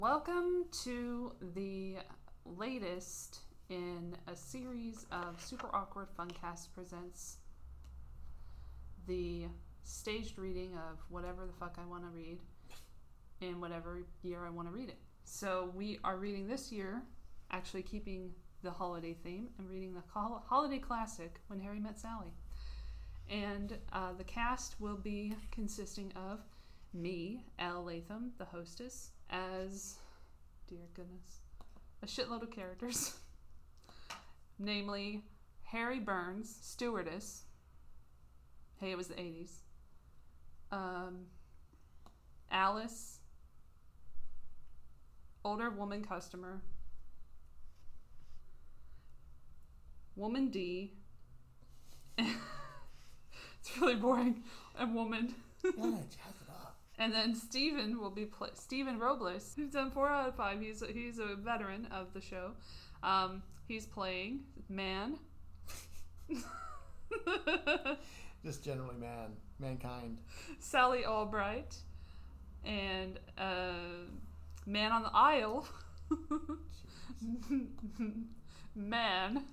Welcome to the latest in a series of Super Awkward Funcast presents the staged reading of whatever the fuck I want to read in whatever year I want to read it. So we are reading this year, actually keeping the holiday theme, and reading the holiday classic, When Harry Met Sally. And the cast will be consisting of me, Elle Latham, the hostess, as, dear goodness, a shitload of characters. Namely, Harry Burns, stewardess. Hey, it was the 80s. Alice, older woman customer. Woman D. It's really boring. A woman. Yeah, jazz it up. And then Steven will be Steven Robles, who's done 4 out of 5. He's a veteran of the show. He's playing man. Just generally mankind. Sally Albright, and man on the aisle. Man.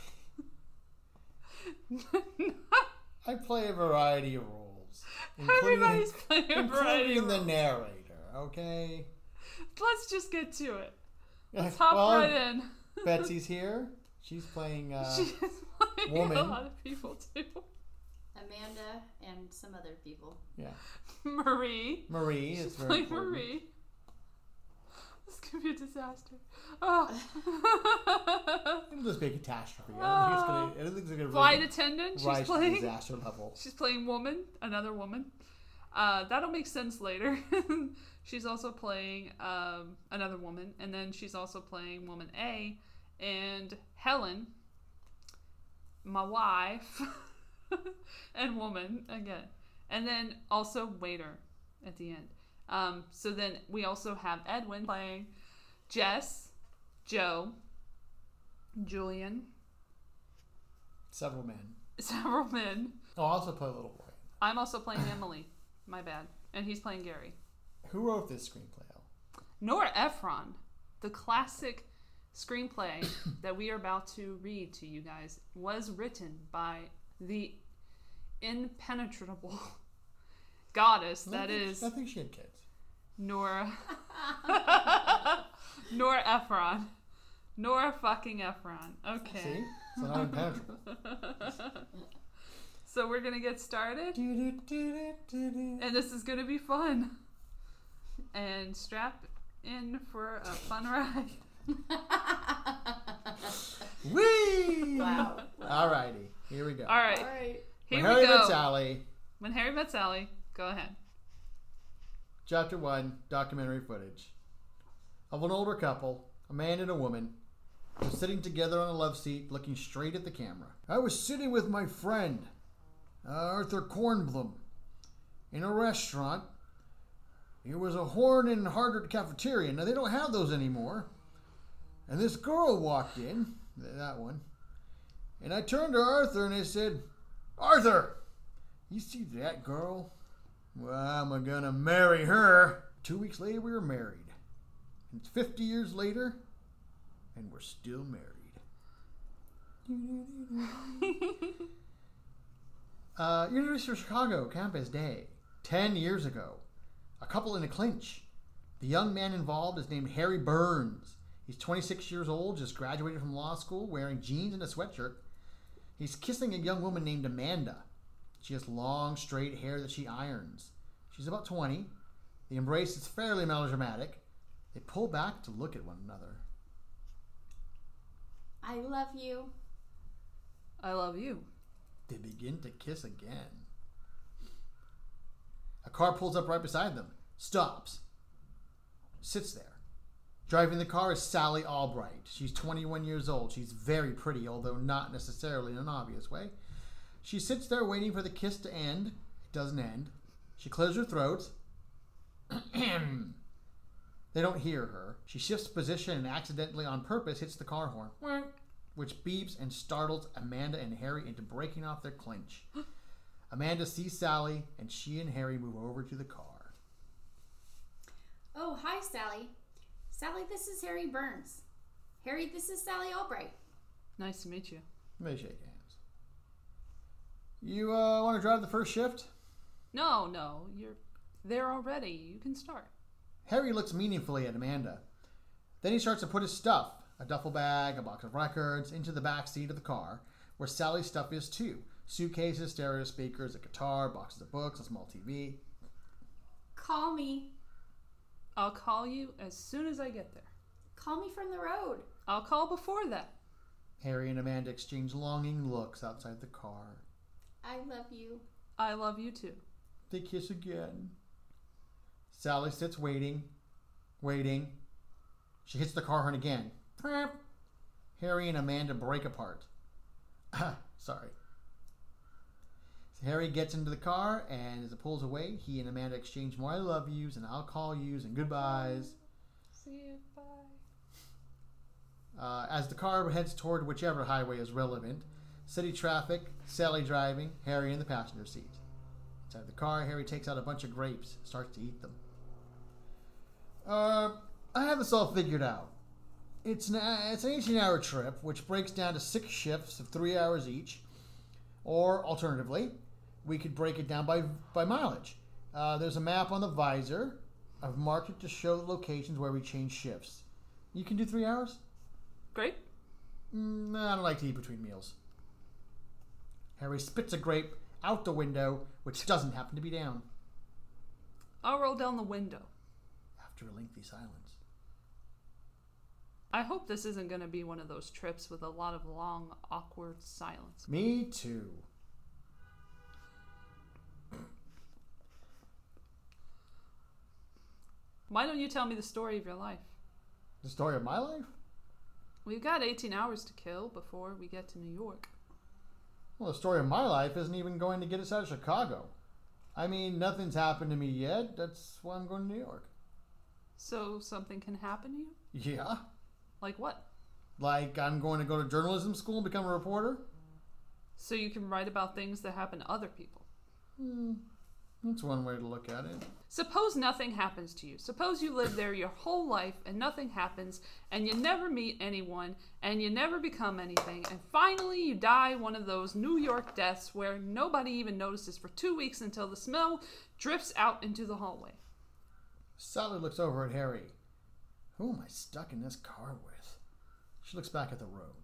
I play a variety of roles. Everybody's playing a variety of including the roles. narrator, okay? Let's just get to it. Let's Well, hop right in. Betsy's here. She's playing She's playing woman. a lot of people too. Amanda and some other people. Yeah. Marie. Marie She's is very playing important. Marie. This could be a disaster. Oh. It'll just be a catastrophe. Oh. I don't think it's gonna Flight really attendant. She's rise to playing. disaster level. She's playing woman. Another woman. That'll make sense later. She's also playing another woman, and then she's also playing woman A, and Helen, my wife, and woman again, and then also waiter at the end. So then we also have Edwin playing Jess, Joe, Julian, Several men. several men. Oh, I also play a little boy. I'm also playing Emily. My bad. And he's playing Gary. Who wrote this screenplay? Nora Ephron, the classic screenplay that we are about to read to you guys, was written by the impenetrable goddess that is I think she had kids. Nora Nora Ephron. Nora fucking Ephron. Okay. See? So not impenetrable. So we're gonna get started, and this is gonna be fun. And strap in for a fun ride. Whee! Wow. Alrighty, here we go. All right, Alright. here When we Harry go. Met Sally, When Harry Met Sally. Go ahead. Chapter 1, documentary footage. Of an older couple, a man and a woman, were sitting together on a love seat looking straight at the camera. I was sitting with my friend, Arthur Kornblum, in a restaurant. It was a Horn and Hardert cafeteria. Now, they don't have those anymore. And this girl walked in, that one, and I turned to Arthur and I said, Arthur, you see that girl? Well, I'm gonna marry her. 2 weeks later, we were married. And it's 50 years later, and we're still married. University of Chicago campus day. 10 years ago. A couple in a clinch. The young man involved is named Harry Burns. He's 26 years old, just graduated from law school, wearing jeans and a sweatshirt. He's kissing a young woman named Amanda. She has long, straight hair that she irons. She's about 20. The embrace is fairly melodramatic. They pull back to look at one another. I love you. I love you. They begin to kiss again. A car pulls up right beside them, stops, sits there. Driving the car is Sally Albright. She's 21 years old. She's very pretty, although not necessarily in an obvious way. She sits there waiting for the kiss to end. It doesn't end. She clears her throat. They don't hear her. She shifts position and accidentally on purpose hits the car horn, which beeps and startles Amanda and Harry into breaking off their clinch. Amanda sees Sally, and she and Harry move over to the car. Oh, hi, Sally. Sally, this is Harry Burns. Harry, this is Sally Albright. Nice to meet you. They shake hands. You want to drive the first shift? No, you're there already. You can start. Harry looks meaningfully at Amanda. Then he starts to put his stuff, a duffel bag, a box of records, into the back seat of the car, where Sally's stuff is too. Suitcases, stereo speakers, a guitar, boxes of books, a small TV. Call me. I'll call you as soon as I get there. Call me from the road. I'll call before that. Harry and Amanda exchange longing looks outside the car. I love you. I love you too. They kiss again. Sally sits waiting. She hits the car horn again. Harry and Amanda break apart. Sorry. So Harry gets into the car, and as it pulls away, he and Amanda exchange more I love yous and I'll call yous and goodbyes. See you, bye. As the car heads toward whichever highway is relevant, city traffic, Sally driving, Harry in the passenger seat. Inside the car, Harry takes out a bunch of grapes, starts to eat them. I have this all figured out. It's an 18-hour trip, which breaks down to 6 shifts of 3 hours each. Or, alternatively, we could break it down by mileage. There's a map on the visor. I've marked it to show the locations where we change shifts. You can do 3 hours? Great. I don't like to eat between meals. Harry spits a grape out the window, which doesn't happen to be down. I'll roll down the window. After a lengthy silence. I hope this isn't going to be one of those trips with a lot of long, awkward silence. Me too. Why don't you tell me the story of your life? The story of my life? We've got 18 hours to kill before we get to New York. Well, the story of my life isn't even going to get us out of Chicago. I mean, nothing's happened to me yet. That's why I'm going to New York. So something can happen to you? Yeah. Like what? Like I'm going to go to journalism school and become a reporter? So you can write about things that happen to other people. That's one way to look at it. Suppose nothing happens to you. Suppose you live there your whole life and nothing happens and you never meet anyone and you never become anything and finally you die one of those New York deaths where nobody even notices for 2 weeks until the smell drifts out into the hallway. Sally looks over at Harry. Who am I stuck in this car with? She looks back at the road.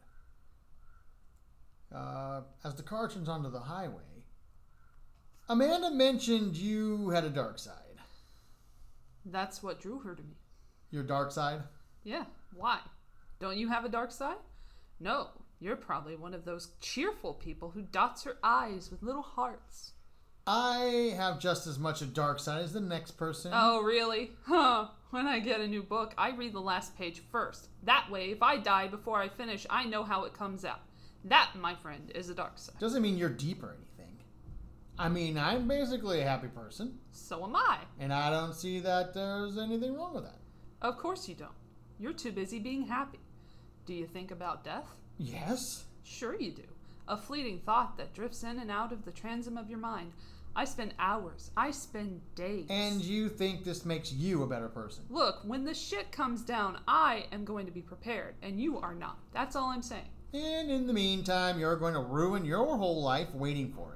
As the car turns onto the highway, Amanda mentioned you had a dark side. That's what drew her to me. Your dark side? Yeah, why? Don't you have a dark side? No, you're probably one of those cheerful people who dots her eyes with little hearts. I have just as much a dark side as the next person. Oh, really? Huh. When I get a new book, I read the last page first. That way, if I die before I finish, I know how it comes out. That, my friend, is a dark side. Doesn't mean you're deep or anything. I mean, I'm basically a happy person. So am I. And I don't see that there's anything wrong with that. Of course you don't. You're too busy being happy. Do you think about death? Yes. Sure you do. A fleeting thought that drifts in and out of the transom of your mind. I spend hours. I spend days. And you think this makes you a better person? Look, when the shit comes down, I am going to be prepared, and you are not. That's all I'm saying. And in the meantime, you're going to ruin your whole life waiting for it.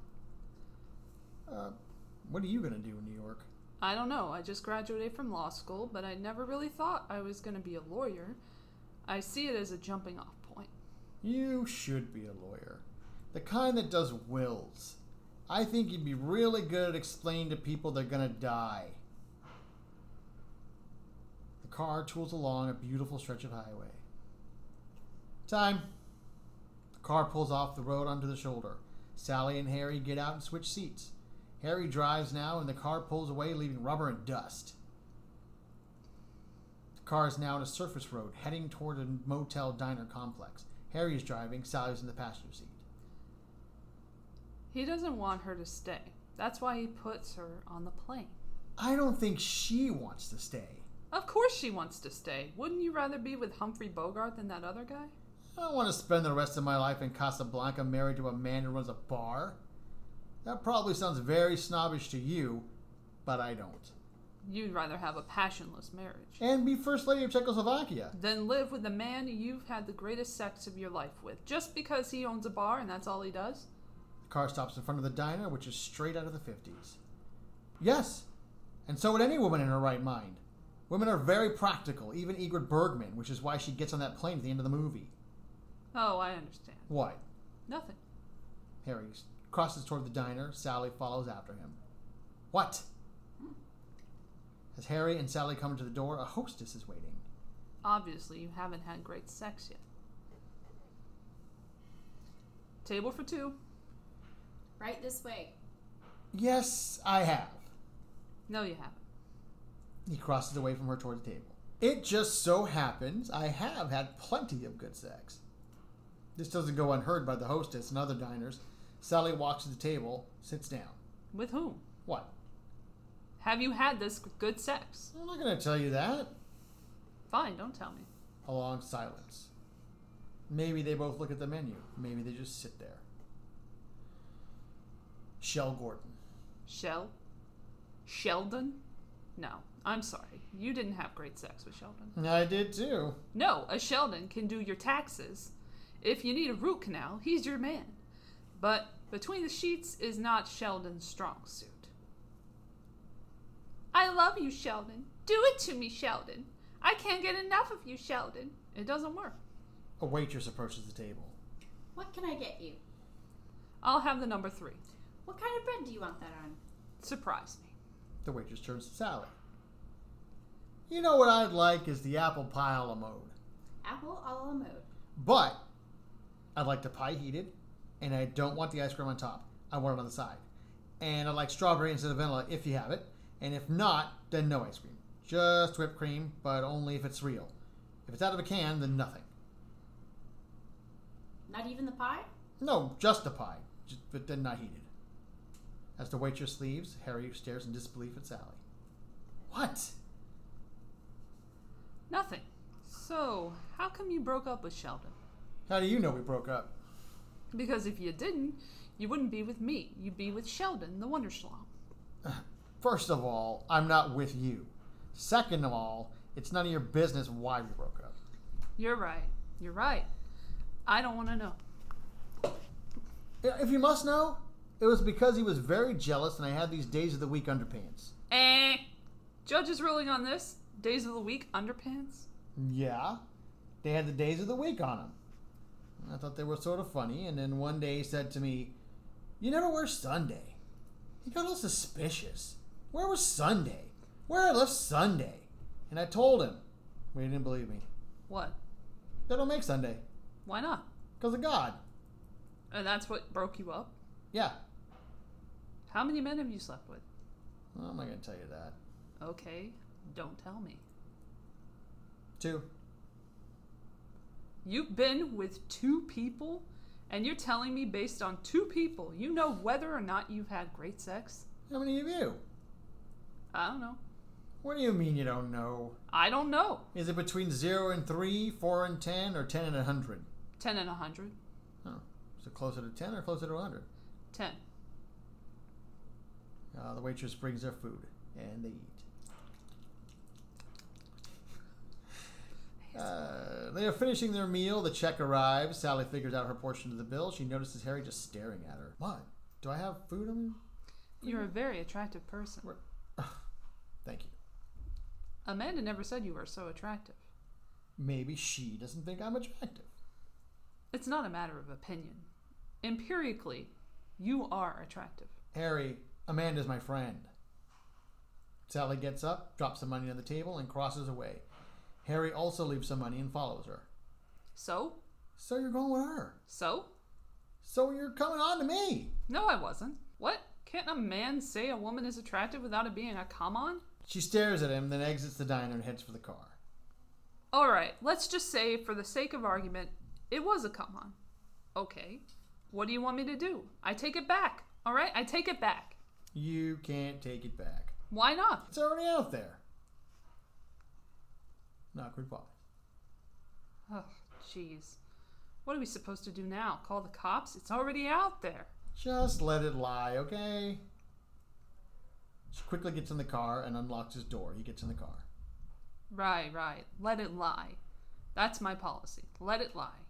What are you going to do in New York? I don't know. I just graduated from law school, but I never really thought I was going to be a lawyer. I see it as a jumping off point. You should be a lawyer. The kind that does wills. I think you'd be really good at explaining to people they're going to die. The car tools along a beautiful stretch of highway. Time. The car pulls off the road onto the shoulder. Sally and Harry get out and switch seats. Harry drives now and the car pulls away, leaving rubber and dust. The car is now on a surface road, heading toward a motel diner complex. Harry is driving, Sally's in the passenger seat. He doesn't want her to stay. That's why he puts her on the plane. I don't think she wants to stay. Of course she wants to stay. Wouldn't you rather be with Humphrey Bogart than that other guy? I don't want to spend the rest of my life in Casablanca married to a man who runs a bar. That probably sounds very snobbish to you, but I don't. You'd rather have a passionless marriage And be First Lady of Czechoslovakia. than live with the man you've had the greatest sex of your life with, just because he owns a bar and that's all he does? The car stops in front of the diner, which is straight out of the 50s. Yes, and so would any woman in her right mind. Women are very practical, even Ingrid Bergman, which is why she gets on that plane at the end of the movie. Oh, I understand. What? Nothing. Harry crosses toward the diner. Sally follows after him. What? As Harry and Sally come to the door, a hostess is waiting. Obviously, you haven't had great sex yet. Table for two. Right this way. Yes, I have. No, you haven't. He crosses away from her toward the table. It just so happens I have had plenty of good sex. This doesn't go unheard by the hostess and other diners. Sally walks to the table, sits down. With whom? What? Have you had this good sex? I'm not going to tell you that. Fine, don't tell me. A long silence. Maybe they both look at the menu. Maybe they just sit there. Shell Gordon. Sheldon? No, I'm sorry. You didn't have great sex with Sheldon. I did too. No, a Sheldon can do your taxes. If you need a root canal, he's your man. But between the sheets is not Sheldon's strong suit. I love you, Sheldon. Do it to me, Sheldon. I can't get enough of you, Sheldon. It doesn't work. A waitress approaches the table. What can I get you? I'll have the number 3. What kind of bread do you want that on? Surprise me. The waitress turns to Sally. You know what I'd like is the apple pie a la mode. Apple a la mode. But I'd like the pie heated, and I don't want the ice cream on top. I want it on the side. And I'd like strawberry instead of vanilla if you have it. And if not, then no ice cream. Just whipped cream, but only if it's real. If it's out of a can, then nothing. Not even the pie? No, just the pie, but then not heated. As the waitress leaves, Harry stares in disbelief at Sally. What? Nothing. So, how come you broke up with Sheldon? How do you know we broke up? Because if you didn't, you wouldn't be with me. You'd be with Sheldon, the Wonderschlong. First of all, I'm not with you. Second of all, it's none of your business why we broke up. You're right. You're right. I don't want to know. If you must know, it was because he was very jealous and I had these days of the week underpants. Judge is ruling on this. Days of the week underpants? Yeah, they had the days of the week on them. I thought they were sort of funny, and then one day he said to me, "You never wear Sunday." He got all suspicious. Where was Sunday? Where I left Sunday? And I told him, but he didn't believe me. What? They don't make Sunday. Why not? Because of God. And that's what broke you up? Yeah. How many men have you slept with? Well, I'm not going to tell you that. Okay, don't tell me. 2. You've been with 2 people? And you're telling me based on 2 people, you know whether or not you've had great sex? How many of you? I don't know. What do you mean you don't know? I don't know. Is it between 0 and 3, 4 and 10, or 10 and 100? 10 and 100. Oh, is it closer to 10 or closer to 100? 10. The waitress brings their food, and they eat. They are finishing their meal. The check arrives. Sally figures out her portion of the bill. She notices Harry just staring at her. What? Do I have food on me? You're a very attractive person. Thank you. Amanda never said you were so attractive. Maybe she doesn't think I'm attractive. It's not a matter of opinion. Empirically, you are attractive. Harry, Amanda's my friend. Sally gets up, drops some money on the table, and crosses away. Harry also leaves some money and follows her. So? So you're going with her. So? So you're coming on to me. No, I wasn't. What? Can't a man say a woman is attractive without it being a come on? She stares at him, then exits the diner and heads for the car. Alright, let's just say, for the sake of argument, it was a come on. Okay. What do you want me to do? I take it back. Alright, I take it back. You can't take it back. Why not? It's already out there. Awkward pause. Oh, jeez. What are we supposed to do now? Call the cops? It's already out there. Just let it lie, okay? She quickly gets in the car and unlocks his door. He gets in the car. Right. Let it lie. That's my policy. Let it lie.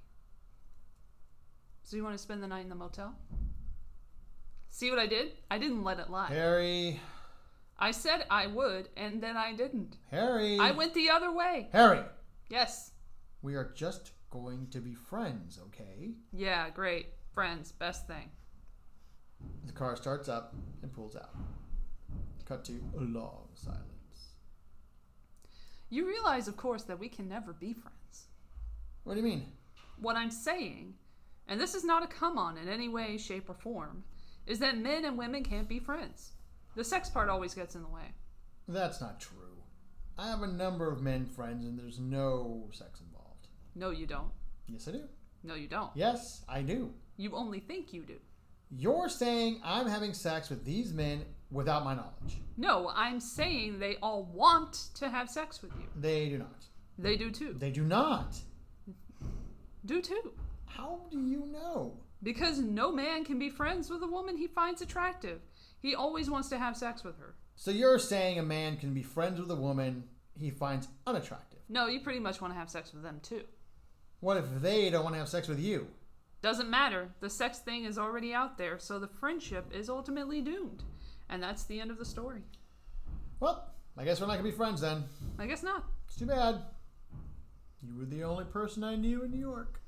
So you want to spend the night in the motel? See what I did? I didn't let it lie. Harry. I said I would, and then I didn't. Harry. I went the other way. Harry. Yes. We are just going to be friends, okay? Yeah, great. Friends, best thing. The car starts up and pulls out. Cut to a long silence. You realize, of course, that we can never be friends. What do you mean? What I'm saying, and this is not a come-on in any way, shape, or form, is that men and women can't be friends. The sex part always gets in the way. That's not true. I have a number of men friends and there's no sex involved. No, you don't. Yes, I do. No, you don't. Yes, I do. You only think you do. You're saying I'm having sex with these men without my knowledge. No, I'm saying they all want to have sex with you. They do not. They do too. They do not. Do too. How do you know? Because no man can be friends with a woman he finds attractive. He always wants to have sex with her. So you're saying a man can be friends with a woman he finds unattractive? No, you pretty much want to have sex with them too. What if they don't want to have sex with you? Doesn't matter. The sex thing is already out there, so the friendship is ultimately doomed. And that's the end of the story. Well, I guess we're not going to be friends then. I guess not. It's too bad. You were the only person I knew in New York.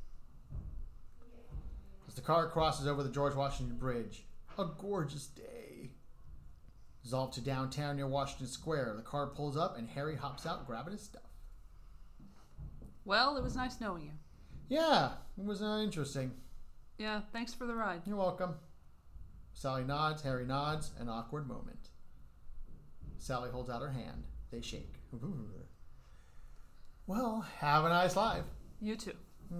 As the car crosses over the George Washington Bridge, a gorgeous day. Resolved to downtown near Washington Square, the car pulls up and Harry hops out grabbing his stuff. Well, it was nice knowing you. Yeah, it was interesting. Yeah, thanks for the ride. You're welcome. Sally nods, Harry nods, an awkward moment. Sally holds out her hand. They shake. Well, have a nice life. You too.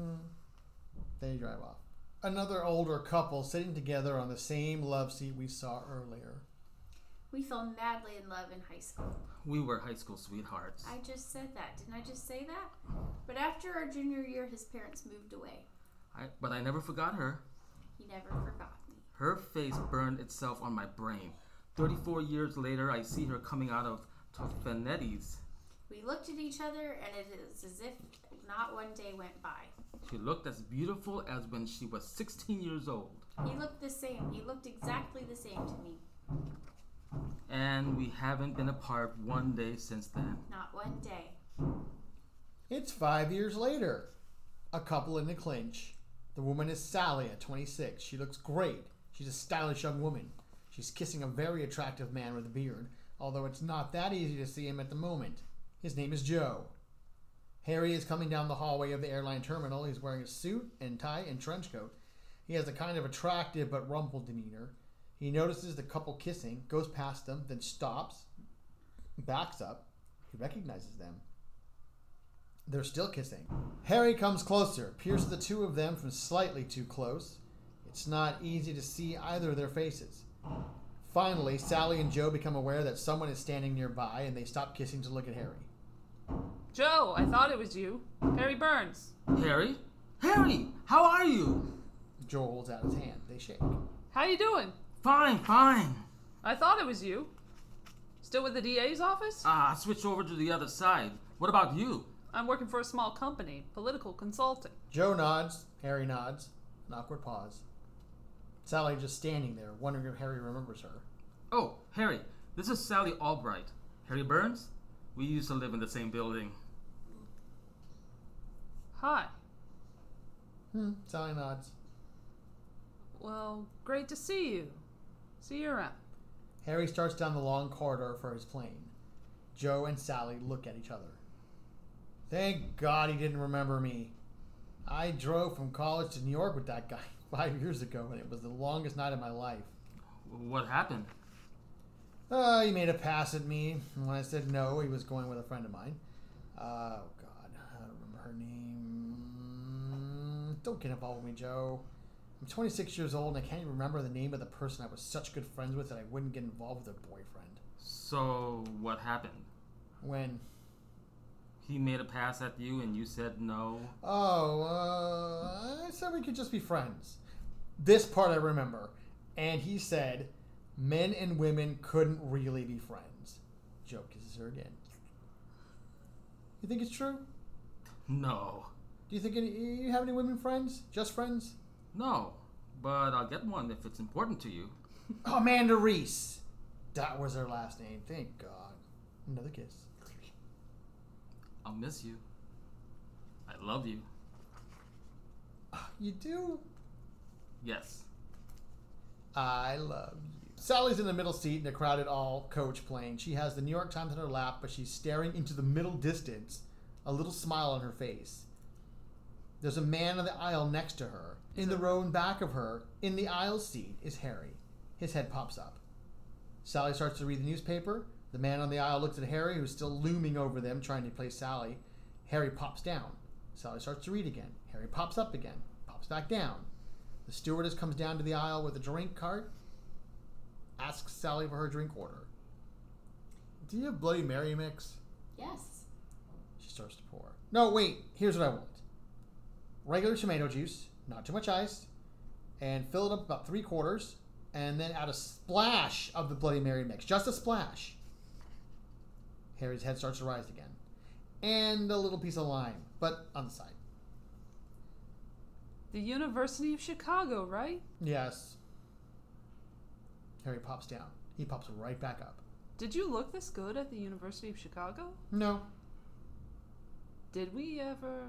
They drive off. Another older couple sitting together on the same love seat we saw earlier. We fell madly in love in high school. We were high school sweethearts. I just said that. Didn't I just say that? But after our junior year, his parents moved away. But I never forgot her. He never forgot me. Her face burned itself on my brain. 34 years later, I see her coming out of Tofanetti's. We looked at each other, and it is as if not one day went by. She looked as beautiful as when she was 16 years old. He looked the same. He looked exactly the same to me. And we haven't been apart one day since then. Not one day. It's 5 years later. A couple in the clinch. The woman is Sally at 26. She looks great. She's a stylish young woman. She's kissing a very attractive man with a beard, although it's not that easy to see him at the moment. His name is Joe. Harry is coming down the hallway of the airline terminal. He's wearing a suit and tie and trench coat. He has a kind of attractive but rumpled demeanor. He notices the couple kissing, goes past them, then stops, backs up. He recognizes them. They're still kissing. Harry comes closer, peers the two of them from slightly too close. It's not easy to see either of their faces. Finally, Sally and Joe become aware that someone is standing nearby, and they stop kissing to look at Harry. Joe, I thought it was you. Harry Burns. Harry? Harry! How are you? Joe holds out his hand. They shake. How you doing? Fine. I thought it was you. Still with the DA's office? I switched over to the other side. What about you? I'm working for a small company, political consulting. Joe nods. Harry nods. An awkward pause. Sally just standing there, wondering if Harry remembers her. Oh, Harry, this is Sally Albright. Harry Burns? We used to live in the same building. Hi. Sally nods. Well, great to see you. See you around. Harry starts down the long corridor for his plane. Joe and Sally look at each other. Thank God he didn't remember me. I drove from college to New York with that guy 5 years ago, and it was the longest night of my life. What happened? He made a pass at me, and when I said no, he was going with a friend of mine. Oh, God, I don't remember her name. Don't get involved with me, Joe. I'm 26 years old, and I can't even remember the name of the person I was such good friends with that I wouldn't get involved with their boyfriend. So, what happened? When? He made a pass at you and you said no? I said we could just be friends. This part I remember. And he said, Men and women couldn't really be friends. Joe kisses her again. You think it's true? No. Do you think you have any women friends? Just friends? No. But I'll get one if it's important to you. Amanda Reese. That was her last name. Thank God. Another kiss. I'll miss you. I love you. You do? Yes. I love you. Sally's in the middle seat in a crowded all-coach plane. She has the New York Times in her lap, but she's staring into the middle distance, a little smile on her face. There's a man on the aisle next to her. In the row in back of her, in the aisle seat, is Harry. His head pops up. Sally starts to read the newspaper. The man on the aisle looks at Harry, who's still looming over them, trying to place Sally. Harry pops down. Sally starts to read again. Harry pops up again, pops back down. The stewardess comes down to the aisle with a drink cart, asks Sally for her drink order. Do you have Bloody Mary mix? Yes. She starts to pour. No, wait, here's what I want. Regular tomato juice, not too much ice, and fill it up about 3/4, and then add a splash of the Bloody Mary mix. Just a splash. Harry's head starts to rise again. And a little piece of lime, but on the side. The University of Chicago, right? Yes. Harry pops down. He pops right back up. Did you look this good at the University of Chicago? No. Did we ever?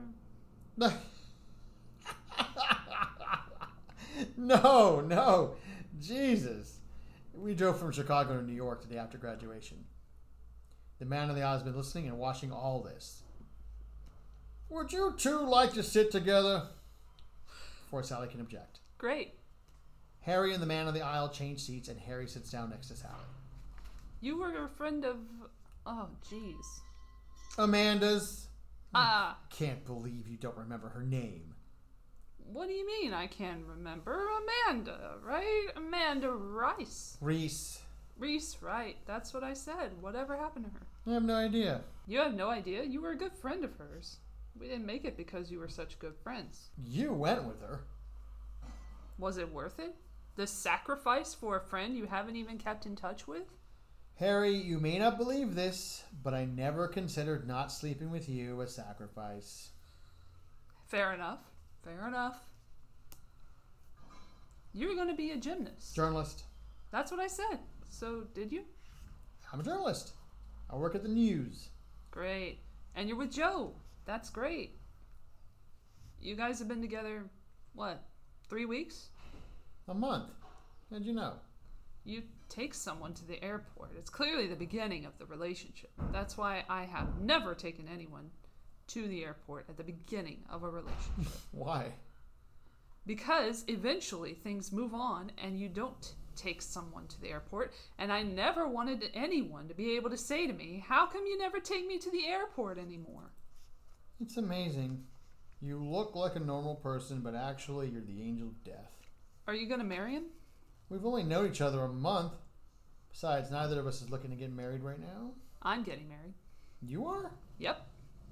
No. Jesus. We drove from Chicago to New York the day after graduation. The man on the aisle has been listening and watching all this. Would you two like to sit together? Before Sally can object. Great. Harry and the man on the aisle change seats, and Harry sits down next to Sally. You were a friend of... Oh, jeez. Amanda's. Can't believe you don't remember her name. What do you mean I can't remember? Amanda, right? Amanda Rice. Reese. Reese, right. That's what I said. Whatever happened to her? I have no idea. You have no idea? You were a good friend of hers. We didn't make it because you were such good friends. You went with her. Was it worth it? The sacrifice for a friend you haven't even kept in touch with? Harry, you may not believe this, but I never considered not sleeping with you a sacrifice. Fair enough. Fair enough. You were going to be a gymnast. Journalist. That's what I said. So, did you? I'm a journalist. I work at the news. Great. And you're with Joe. That's great. You guys have been together, what, 3 weeks? A month. How'd you know? You take someone to the airport. It's clearly the beginning of the relationship. That's why I have never taken anyone to the airport at the beginning of a relationship. Why? Because eventually things move on and you don't take someone to the airport. And I never wanted anyone to be able to say to me, how come you never take me to the airport anymore? It's amazing. You look like a normal person, but actually you're the angel of death. Are you going to marry him? We've only known each other a month. Besides, neither of us is looking to get married right now. I'm getting married. You are? Yep.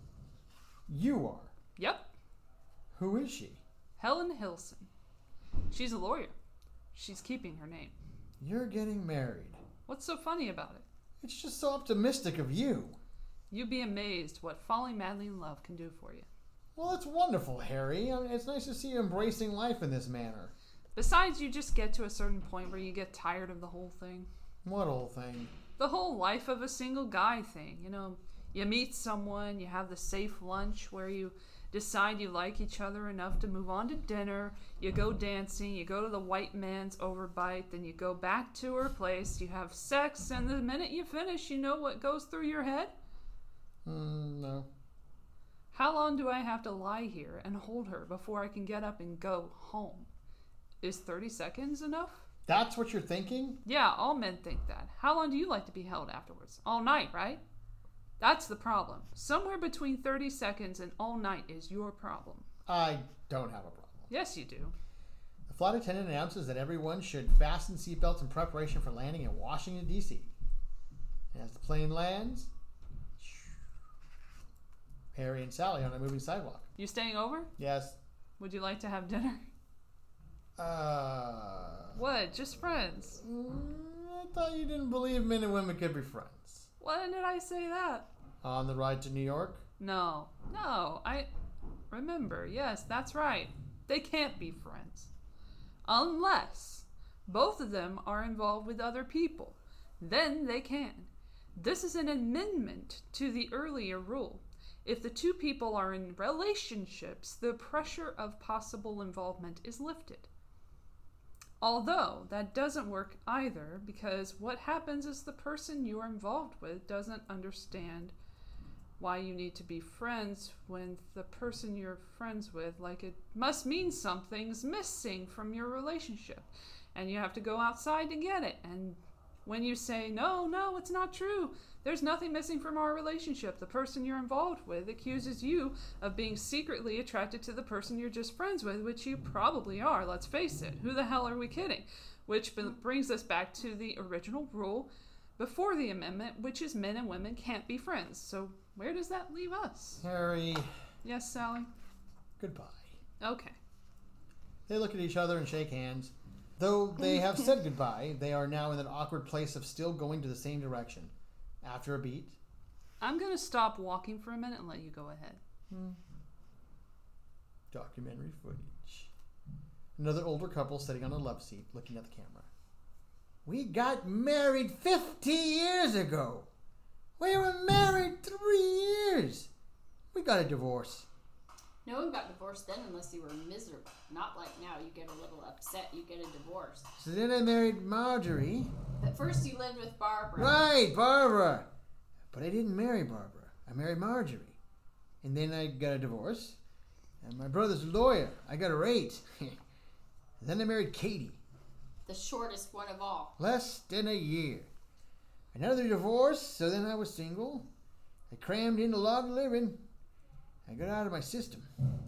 You are? Yep. Who is she? Helen Hilson. She's a lawyer. She's keeping her name. You're getting married. What's so funny about it? It's just so optimistic of you. You'd be amazed what falling madly in love can do for you. Well, it's wonderful, Harry. I mean, it's nice to see you embracing life in this manner. Besides, you just get to a certain point where you get tired of the whole thing. What old thing? The whole life of a single guy thing. You know, you meet someone, you have the safe lunch where you decide you like each other enough to move on to dinner, you go dancing, you go to the white man's overbite, then you go back to her place, you have sex, and the minute you finish, you know what goes through your head? No. How long do I have to lie here and hold her before I can get up and go home? Is 30 seconds enough? That's what you're thinking? Yeah, all men think that. How long do you like to be held afterwards? All night, right? That's the problem. Somewhere between 30 seconds and all night is your problem. I don't have a problem. Yes, you do. The flight attendant announces that everyone should fasten seatbelts in preparation for landing in Washington, D.C. As the plane lands, Harry and Sally on a moving sidewalk. You staying over? Yes. Would you like to have dinner? What? Just friends? thought you didn't believe men and women could be friends. When did I say that? On the ride to New York? No, I remember. Yes, that's right. They can't be friends. Unless both of them are involved with other people. Then they can. This is an amendment to the earlier rule. If the two people are in relationships, the pressure of possible involvement is lifted. Although that doesn't work either, because what happens is the person you are involved with doesn't understand why you need to be friends when the person you're friends with, like, it must mean something's missing from your relationship and you have to go outside to get it. And when you say, no, it's not true, there's nothing missing from our relationship, the person you're involved with accuses you of being secretly attracted to the person you're just friends with, which you probably are, let's face it. Who the hell are we kidding? Which brings us back to the original rule before the amendment, which is men and women can't be friends. So where does that leave us? Harry. Yes, Sally? Goodbye. Okay. They look at each other and shake hands. Though they have said goodbye, they are now in an awkward place of still going to the same direction. After a beat. I'm going to stop walking for a minute and let you go ahead. Documentary footage. Another older couple sitting on a love seat looking at the camera. We got married 50 years ago. We were married 3 years. We got a divorce. No one got divorced then unless you were miserable. Not like now. You get a little upset, you get a divorce. So then I married Marjorie. But first you lived with Barbara. Right, Barbara. But I didn't marry Barbara. I married Marjorie. And then I got a divorce. And my brother's a lawyer. I got her 8. And then I married Katie. The shortest one of all. Less than a year. Another divorce, so then I was single. I crammed in a lot of living. I got out of my system.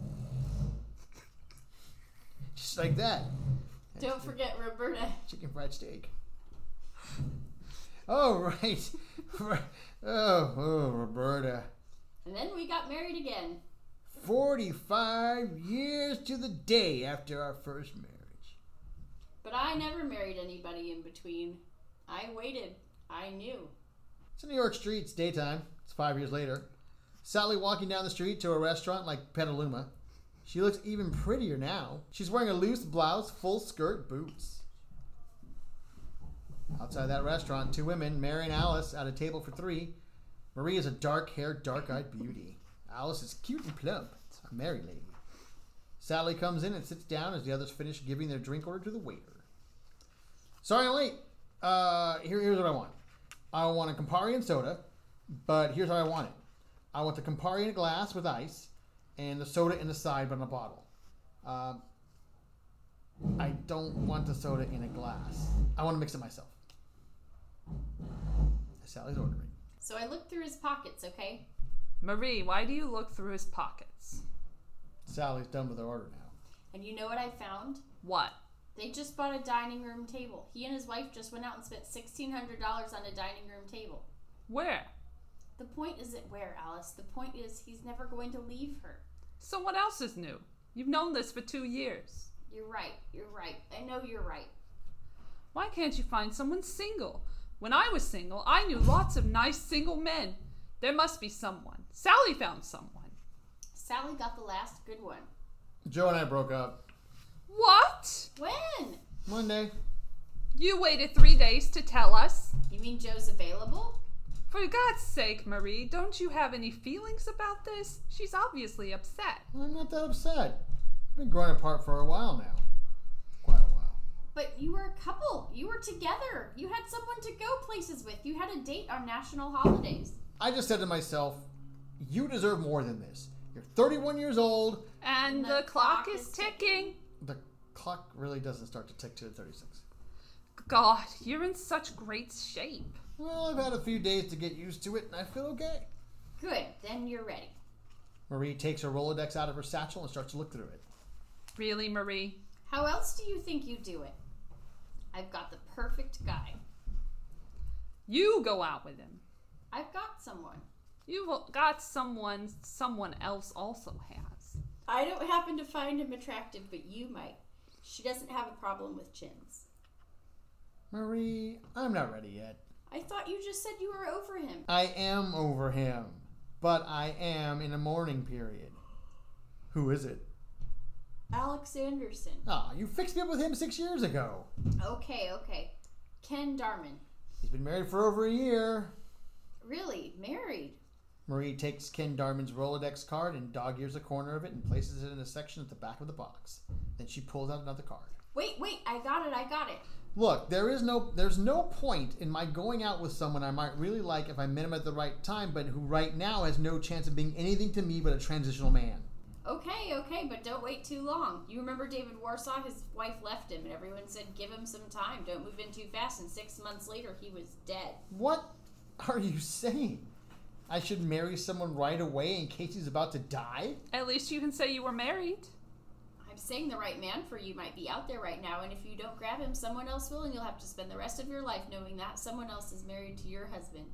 Just like that. Don't forget Roberta. Chicken fried steak. Oh, right. Oh, Roberta. And then we got married again. 45 years to the day after our first marriage. But I never married anybody in between. I waited. I knew. It's in New York Street. It's daytime. It's 5 years later. Sally walking down the street to a restaurant like Petaluma. She looks even prettier now. She's wearing a loose blouse, full skirt, boots. Outside that restaurant, 2 women, Mary and Alice, at a table for 3. Marie is a dark-haired, dark-eyed beauty. Alice is cute and plump, a merry lady. Sally comes in and sits down as the others finish giving their drink order to the waiter. Sorry I'm late. Here's what I want. I want a Campari and soda, but here's how I want it. I want the Campari in a glass with ice, and the soda in the side but in a bottle. I don't want the soda in a glass. I want to mix it myself. Sally's ordering. So I looked through his pockets, okay? Marie, why do you look through his pockets? Sally's done with her order now. And you know what I found? What? They just bought a dining room table. He and his wife just went out and spent $1,600 on a dining room table. Where? The point isn't where, Alice. The point is he's never going to leave her. So what else is new? You've known this for 2 years. You're right. You're right. I know you're right. Why can't you find someone single? When I was single, I knew lots of nice single men. There must be someone. Sally found someone. Sally got the last good one. Joe and I broke up. What? When? Monday. You waited 3 days to tell us? You mean Joe's available? For God's sake, Marie, don't you have any feelings about this? She's obviously upset. I'm not that upset. We've been growing apart for a while now. Quite a while. But you were a couple. You were together. You had someone to go places with. You had a date on national holidays. I just said to myself, you deserve more than this. You're 31 years old. And the clock is ticking. The clock really doesn't start to tick till 36. God, you're in such great shape. Well, I've had a few days to get used to it, and I feel okay. Good. Then you're ready. Marie takes her Rolodex out of her satchel and starts to look through it. Really, Marie? How else do you think you do it? I've got the perfect guy. You go out with him. I've got someone. You've got someone else also has. I don't happen to find him attractive, but you might. She doesn't have a problem with chins. Marie, I'm not ready yet. I thought you just said you were over him. I am over him, but I am in a mourning period. Who is it? Alex Anderson. Ah, you fixed me up with him 6 years ago. Okay. Ken Darman. He's been married for over a year. Really? Married? Marie takes Ken Darman's Rolodex card and dog-ears a corner of it and places it in a section at the back of the box. Then she pulls out another card. Wait, I got it. Look, there's no point in my going out with someone I might really like if I met him at the right time, but who right now has no chance of being anything to me but a transitional man. Okay, but don't wait too long. You remember David Warsaw? His wife left him, and everyone said, give him some time. Don't move in too fast. And 6 months later, he was dead. What are you saying? I should marry someone right away in case he's about to die? At least you can say you were married. I'm saying the right man for you might be out there right now, and if you don't grab him, someone else will, and you'll have to spend the rest of your life knowing that someone else is married to your husband.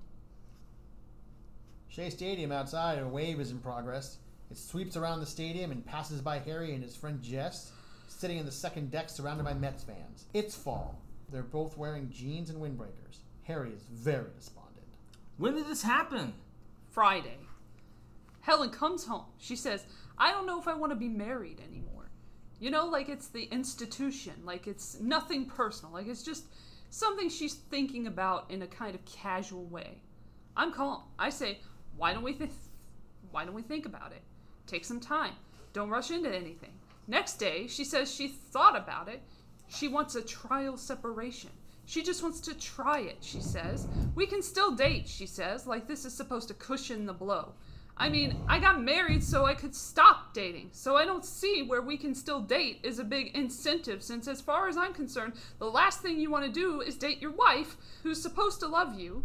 Shea Stadium outside, a wave is in progress. It sweeps around the stadium and passes by Harry and his friend Jess, sitting in the second deck surrounded by Mets fans. It's fall. They're both wearing jeans and windbreakers. Harry is very despondent. When did this happen? Friday. Helen comes home. She says, I don't know if I want to be married anymore. You know, like it's the institution, like it's nothing personal, like it's just something she's thinking about in a kind of casual way. I'm calm. I say, why don't we think about it? Take some time. Don't rush into anything. Next day, she says she thought about it. She wants a trial separation. She just wants to try it, she says. We can still date, she says, like this is supposed to cushion the blow. I mean, I got married so I could stop dating, so I don't see where we can still date is a big incentive, since as far as I'm concerned, the last thing you want to do is date your wife, who's supposed to love you,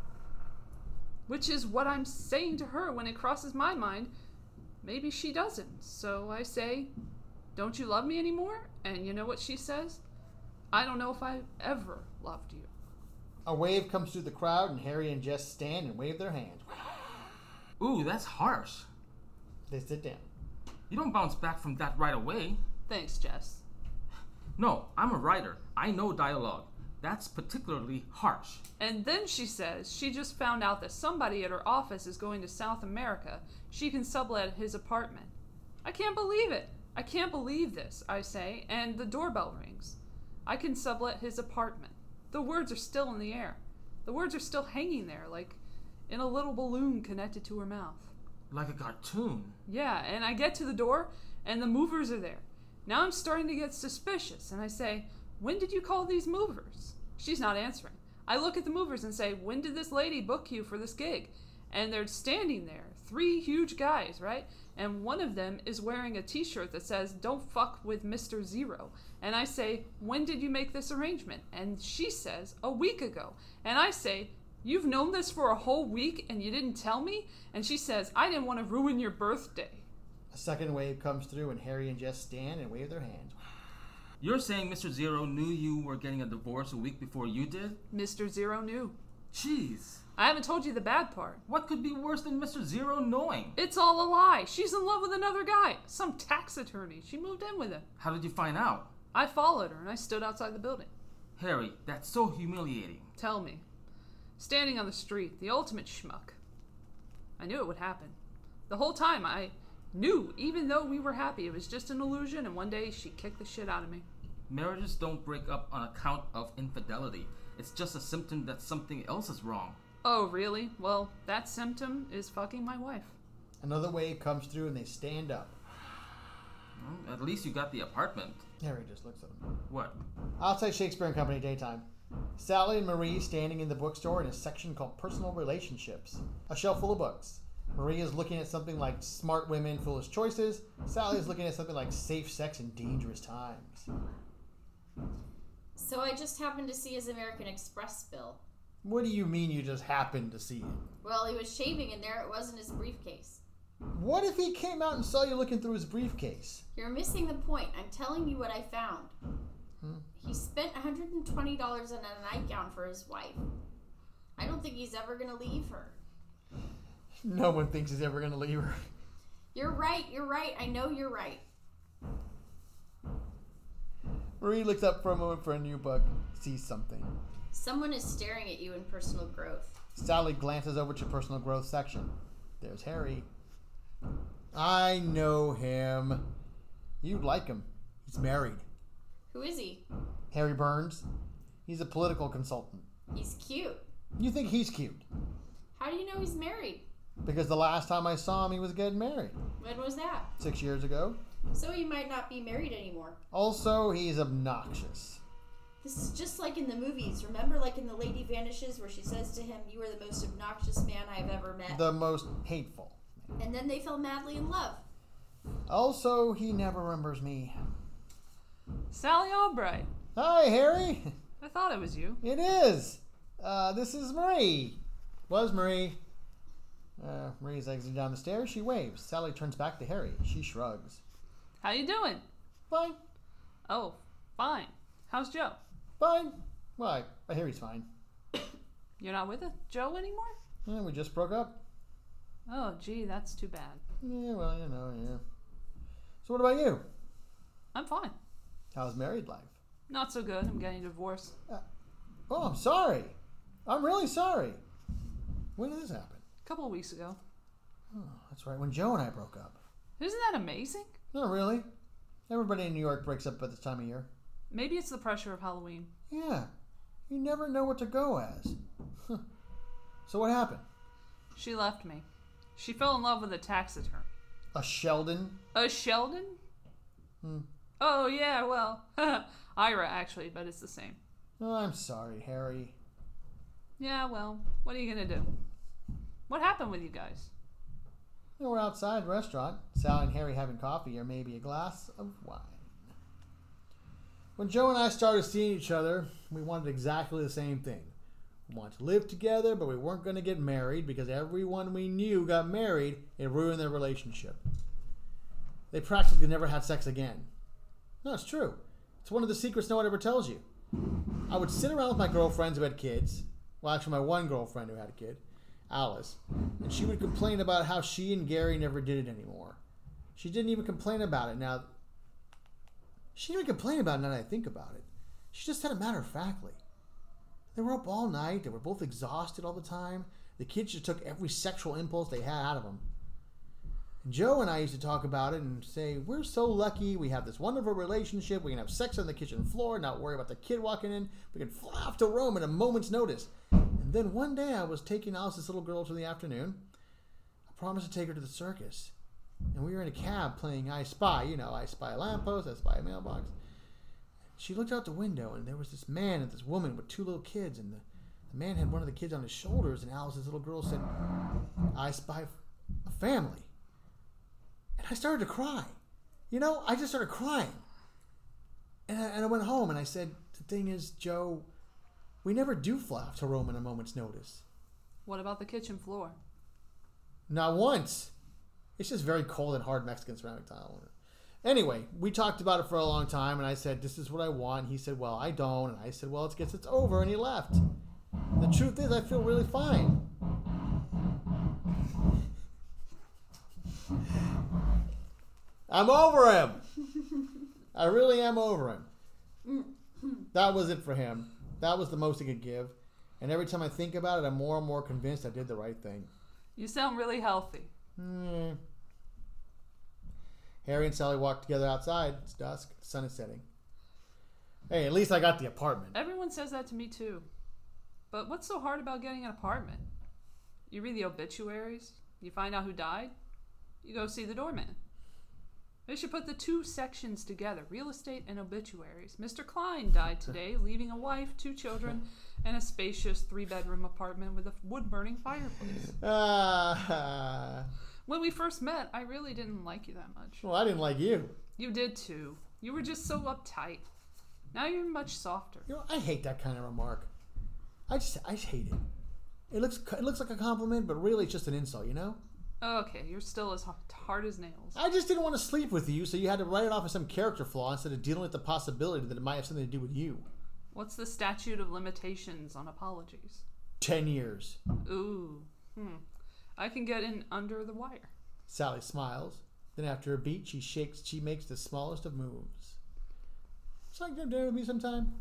which is what I'm saying to her when it crosses my mind. Maybe she doesn't. So I say, don't you love me anymore? And you know what she says? I don't know if I ever loved you. A wave comes through the crowd and Harry and Jess stand and wave their hands. Ooh, that's harsh. They sit down. You don't bounce back from that right away. Thanks, Jess. No, I'm a writer. I know dialogue. That's particularly harsh. And then she says she just found out that somebody at her office is going to South America. She can sublet his apartment. I can't believe it. I can't believe this, I say, and the doorbell rings. I can sublet his apartment. The words are still in the air. The words are still hanging there, like in a little balloon connected to her mouth. Like a cartoon. Yeah, and I get to the door, and the movers are there. Now I'm starting to get suspicious, and I say, when did you call these movers? She's not answering. I look at the movers and say, when did this lady book you for this gig? And they're standing there, 3 huge guys, right? And one of them is wearing a t-shirt that says, don't fuck with Mr. Zero. And I say, when did you make this arrangement? And she says, a week ago. And I say, you've known this for a whole week and you didn't tell me? And she says, I didn't want to ruin your birthday. A second wave comes through and Harry and Jess stand and wave their hands. You're saying Mr. Zero knew you were getting a divorce a week before you did? Mr. Zero knew. Jeez. I haven't told you the bad part. What could be worse than Mr. Zero knowing? It's all a lie. She's in love with another guy. Some tax attorney. She moved in with him. How did you find out? I followed her and I stood outside the building. Harry, that's so humiliating. Tell me. Standing on the street, the ultimate schmuck. I knew it would happen. The whole time I knew, even though we were happy, it was just an illusion, and one day she kicked the shit out of me. Marriages don't break up on account of infidelity. It's just a symptom that something else is wrong. Oh, really? Well, that symptom is fucking my wife. Another wave comes through and they stand up. Well, at least you got the apartment. Harry just looks at him. What? Outside Shakespeare and Company, daytime. Sally and Marie standing in the bookstore in a section called Personal Relationships. A shelf full of books. Marie is looking at something like Smart Women, Foolish Choices. Sally is looking at something like Safe Sex and Dangerous Times. So I just happened to see his American Express bill. What do you mean you just happened to see it? Well, he was shaving and there it was in his briefcase. What if he came out and saw you looking through his briefcase? You're missing the point. I'm telling you what I found. He spent $120 on a nightgown for his wife. I don't think he's ever going to leave her. No one thinks he's ever going to leave her. You're right. I know you're right. Marie looks up for a moment for a new book, sees something. Someone is staring at you in personal growth. Sally glances over to personal growth section. There's Harry. I know him. You'd like him. He's married. Who is he? Harry Burns. He's a political consultant. He's cute. You think he's cute? How do you know he's married? Because the last time I saw him, he was getting married. When was that? 6 years ago. So he might not be married anymore. Also, he's obnoxious. This is just like in the movies. Remember, like in The Lady Vanishes, where she says to him, "You are the most obnoxious man I've ever met." The most hateful. And then they fell madly in love. Also, he never remembers me. Sally Albright. Hi, Harry. I thought it was you. It is. This is Marie. Was Marie. Marie's exiting down the stairs. She waves. Sally turns back to Harry. She shrugs. How you doing? Fine. Oh, fine. How's Joe? Fine. Why? I hear he's fine. You're not with Joe anymore? Yeah, we just broke up. Oh, gee, that's too bad. Yeah, well, yeah. So what about you? I'm fine. How's married life? Not so good. I'm getting divorced. Oh, I'm sorry. I'm really sorry. When did this happen? A couple of weeks ago. Oh, that's right. When Joe and I broke up. Isn't that amazing? Not really. Everybody in New York breaks up at this time of year. Maybe it's the pressure of Halloween. Yeah. You never know what to go as. So what happened? She left me. She fell in love with a taxiderm. A Sheldon? A Sheldon? Oh, yeah, well, Ira, actually, but it's the same. Oh, I'm sorry, Harry. Yeah, well, what are you going to do? What happened with you guys? We're outside the restaurant, Sally and Harry having coffee or maybe a glass of wine. When Joe and I started seeing each other, we wanted exactly the same thing. We wanted to live together, but we weren't going to get married because everyone we knew got married. It ruined their relationship. They practically never had sex again. No, it's true. It's one of the secrets no one ever tells you. I would sit around with my girlfriends who had kids. Well, actually, my one girlfriend who had a kid, Alice. And she would complain about how she and Gary never did it anymore. She didn't even complain about it now. She didn't even complain about it now that I think about it. She just said it matter-of-factly. They were up all night. They were both exhausted all the time. The kids just took every sexual impulse they had out of them. And Joe and I used to talk about it and say, we're so lucky. We have this wonderful relationship. We can have sex on the kitchen floor, not worry about the kid walking in. We can fly off to Rome at a moment's notice. And then one day I was taking Alice's little girl to the afternoon. I promised to take her to the circus. And we were in a cab playing I Spy. You know, I spy a lamppost, I spy a mailbox. She looked out the window, and there was this man and this woman with two little kids. And the man had one of the kids on his shoulders, and Alice's little girl said, I spy a family. And I started to cry. You know, I just started crying. And I went home, and I said, the thing is, Joe, we never do fly off to Rome at a moment's notice. What about the kitchen floor? Not once. It's just very cold and hard Mexican ceramic tile. Anyway, we talked about it for a long time, and I said, this is what I want. He said, well, I don't. And I said, well, it's over, and he left. The truth is, I feel really fine. I'm over him. I really am over him. That was it for him. That was the most he could give. And every time I think about it, I'm more and more convinced I did the right thing. You sound really healthy. Harry and Sally walk together outside. It's dusk. The sun is setting. Hey, at least I got the apartment. Everyone says that to me too. But what's so hard about getting an apartment? You read the obituaries. You find out who died. You go see the doorman. They should put the two sections together, real estate and obituaries. Mr. Klein died today, leaving a wife, 2 children, and a spacious 3-bedroom apartment with a wood-burning fireplace. When we first met, I really didn't like you that much. Well, I didn't like you. You did too. You were just so uptight. Now you're much softer. You know, I hate that kind of remark. I just hate it. It looks like a compliment, but really it's just an insult, you know? Okay, you're still as hard as nails. I just didn't want to sleep with you, so you had to write it off as some character flaw instead of dealing with the possibility that it might have something to do with you. What's the statute of limitations on apologies? 10 years. Ooh. I can get in under the wire. Sally smiles. Then after a beat, she makes the smallest of moves. Would you like to have dinner with me sometime?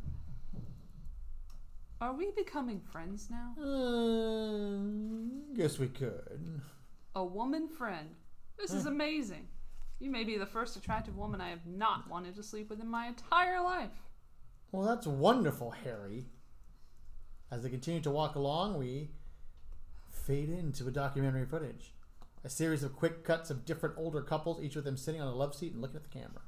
Are we becoming friends now? Guess we could. A woman friend. This is amazing. You may be the first attractive woman I have not wanted to sleep with in my entire life. Well, that's wonderful, Harry. As they continue to walk along, we fade into a documentary footage. A series of quick cuts of different older couples, each with them sitting on a love seat and looking at the camera.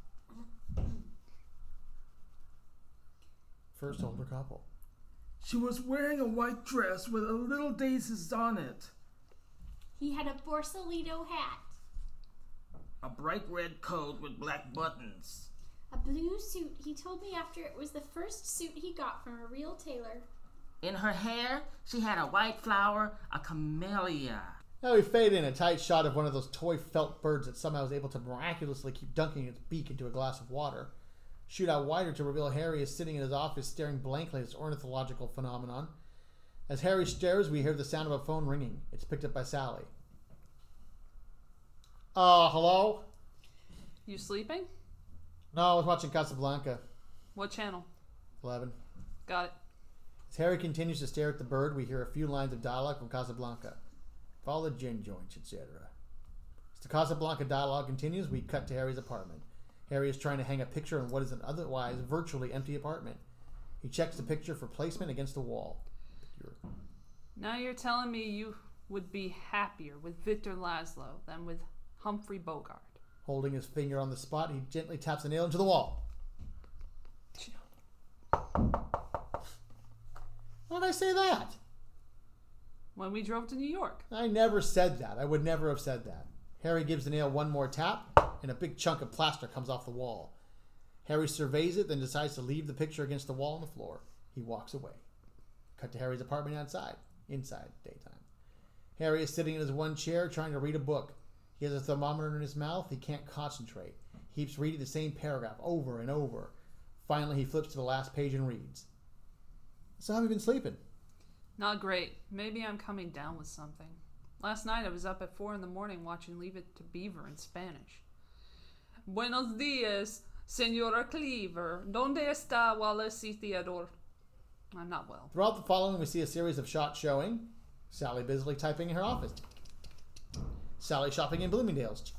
First older couple. She was wearing a white dress with a little daisies on it. He had a Borsalito hat. A bright red coat with black buttons. A blue suit. He told me after it was the first suit he got from a real tailor. In her hair, she had a white flower, a camellia. Now we fade in a tight shot of one of those toy felt birds that somehow is able to miraculously keep dunking its beak into a glass of water. Shoot out wider to reveal Harry is sitting in his office staring blankly at this ornithological phenomenon. As Harry stares, we hear the sound of a phone ringing. It's picked up by Sally. Hello? You sleeping? No, I was watching Casablanca. What channel? 11. Got it. As Harry continues to stare at the bird, we hear a few lines of dialogue from Casablanca. Follow the gin joints, etc. As the Casablanca dialogue continues, we cut to Harry's apartment. Harry is trying to hang a picture in what is an otherwise virtually empty apartment. He checks the picture for placement against the wall. Now you're telling me you would be happier with Victor Laszlo than with Humphrey Bogart. Holding his finger on the spot, he gently taps a nail into the wall. Why did I say that? When we drove to New York. I never said that. I would never have said that. Harry gives the nail one more tap, and a big chunk of plaster comes off the wall. Harry surveys it, then decides to leave the picture against the wall on the floor. He walks away. Cut to Harry's apartment outside. Inside, daytime. Harry is sitting in his one chair trying to read a book. He has a thermometer in his mouth. He can't concentrate. He keeps reading the same paragraph over and over. Finally, he flips to the last page and reads. So how have you been sleeping? Not great. Maybe I'm coming down with something. Last night I was up at 4 a.m. watching Leave It to Beaver in Spanish. Buenos dias, Senora Cleaver. ¿Dónde está Wallace y Theodore? I'm not well. Throughout the following, we see a series of shots showing Sally busily typing in her office. Sally shopping in Bloomingdale's.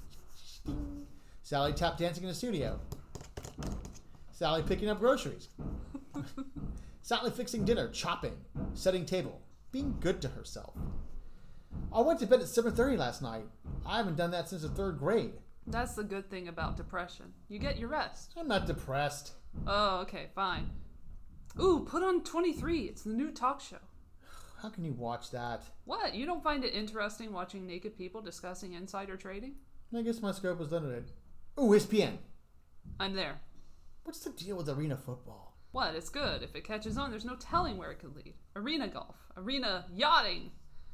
Sally tap dancing in the studio. Sally picking up groceries. Sally fixing dinner, chopping, setting table, being good to herself. I went to bed at 7:30 last night. I haven't done that since the 3rd grade. That's the good thing about depression. You get your rest. I'm not depressed. Oh, okay, fine. Ooh, put on 23. It's the new talk show. How can you watch that? What? You don't find it interesting watching naked people discussing insider trading? I guess my scope was limited. Ooh, ESPN. I'm there. What's the deal with arena football? What? It's good. If it catches on, there's no telling where it could lead. Arena golf. Arena yachting.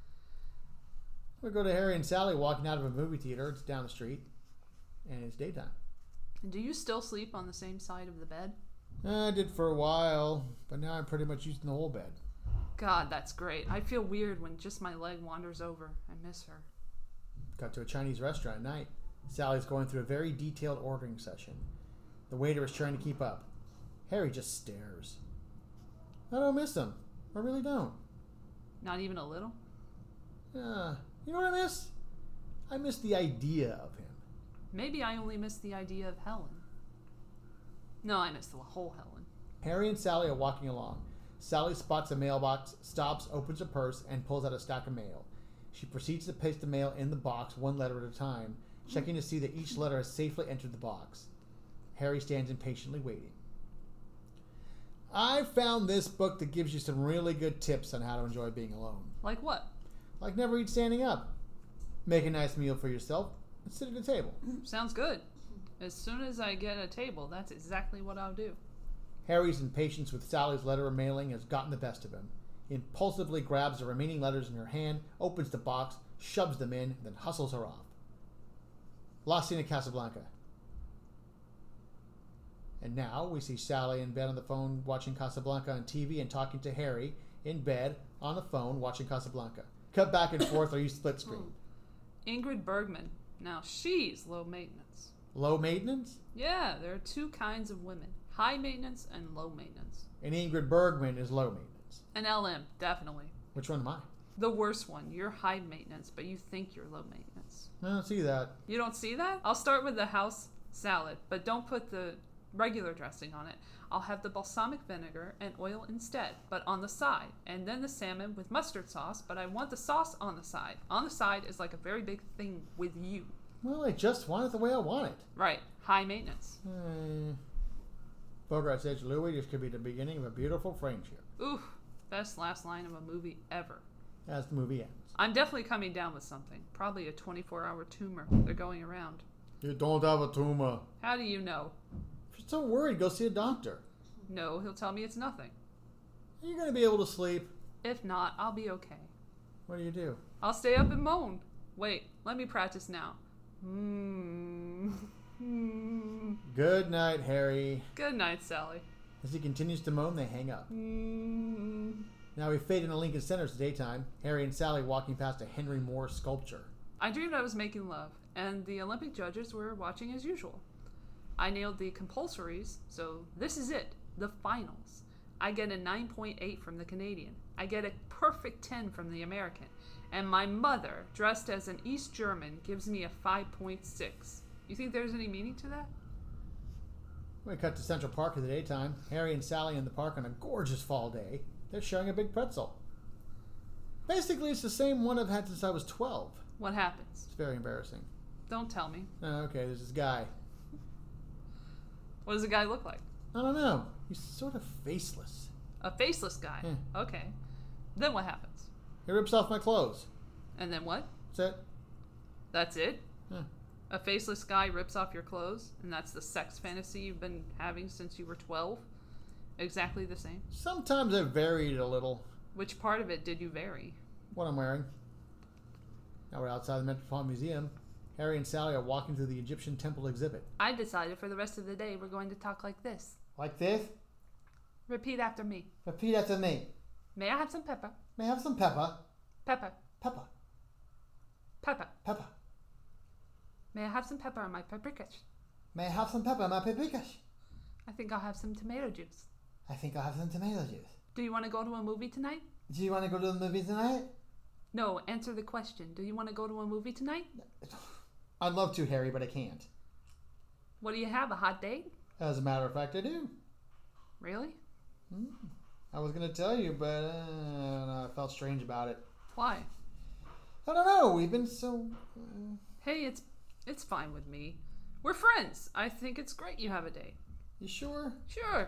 We go to Harry and Sally walking out of a movie theater. It's down the street. And it's daytime. And do you still sleep on the same side of the bed? I did for a while, but now I'm pretty much using the whole bed. God, that's great. I feel weird when just my leg wanders over. I miss her. Got to a Chinese restaurant at night. Sally's going through a very detailed ordering session. The waiter is trying to keep up. Harry just stares. I don't miss him. I really don't. Not even a little? You know what I miss? I miss the idea of him. Maybe I only miss the idea of Helen. No, I miss the whole Helen. Harry and Sally are walking along. Sally spots a mailbox, stops, opens a purse, and pulls out a stack of mail. She proceeds to paste the mail in the box one letter at a time, checking to see that each letter has safely entered the box. Harry stands impatiently waiting. I found this book that gives you some really good tips on how to enjoy being alone. Like what? Like never eat standing up. Make a nice meal for yourself and sit at a table. Sounds good. As soon as I get a table, that's exactly what I'll do. Harry's impatience with Sally's letter mailing has gotten the best of him. He impulsively grabs the remaining letters in her hand, opens the box, shoves them in, then hustles her off. Last scene at Casablanca. And now we see Sally in bed on the phone watching Casablanca on TV and talking to Harry in bed on the phone watching Casablanca. Cut back and forth or use split screen. Ingrid Bergman. Now she's low maintenance. Low maintenance? Yeah, there are two kinds of women. High maintenance and low maintenance. And Ingrid Bergman is low maintenance. And LM, definitely. Which one am I? The worst one. You're high maintenance, but you think you're low maintenance. I don't see that. You don't see that? I'll start with the house salad, but don't put the regular dressing on it. I'll have the balsamic vinegar and oil instead, but on the side. And then the salmon with mustard sauce, but I want the sauce on the side. On the side is like a very big thing with you. Well, I just want it the way I want it. Right. High maintenance. Bogart says, Louis, this could be the beginning of a beautiful friendship. Oof. Best last line of a movie ever. As the movie ends. I'm definitely coming down with something. Probably a 24-hour tumor. They're going around. You don't have a tumor. How do you know? If you're so worried, go see a doctor. No, he'll tell me it's nothing. Are you going to be able to sleep? If not, I'll be okay. What do? I'll stay up and moan. Wait, let me practice now. Good night, Harry. Good night, Sally. As he continues to moan, they hang up. Now we fade into Lincoln Center. It's daytime. Harry and Sally walking past a Henry Moore sculpture. I dreamed I was making love, and the Olympic judges were watching as usual. I nailed the compulsories, so this is it, the finals. I get a 9.8 from the Canadian. I get a perfect 10 from the American. And my mother, dressed as an East German, gives me a 5.6. You think there's any meaning to that? We cut to Central Park in the daytime. Harry and Sally in the park on a gorgeous fall day. They're sharing a big pretzel. Basically, it's the same one I've had since I was 12. What happens? It's very embarrassing. Don't tell me. Okay, there's this guy. What does the guy look like? I don't know. He's sort of faceless. A faceless guy. Yeah. Okay. Then what happens? He rips off my clothes. And then what? That's it. That's it? Yeah. A faceless guy rips off your clothes, and that's the sex fantasy you've been having since you were 12? Exactly the same? Sometimes I varied a little. Which part of it did you vary? What I'm wearing. Now we're outside the Metropolitan Museum. Harry and Sally are walking through the Egyptian temple exhibit. I decided for the rest of the day we're going to talk like this. Like this? Repeat after me. Repeat after me. May I have some pepper? May I have some pepper? Pepper. Pepper. Pepper. Pepper. May I have some pepper on my paprikas? May I have some pepper on my paprikas? I think I'll have some tomato juice. I think I'll have some tomato juice. Do you want to go to a movie tonight? Do you want to go to the movie tonight? No, answer the question. Do you want to go to a movie tonight? I'd love to, Harry, but I can't. What do you have, a hot date? As a matter of fact, I do. Really? I was going to tell you, but I felt strange about it. Why? I don't know. We've been so... Hey, it's fine with me. We're friends. I think it's great you have a date. You sure? Sure.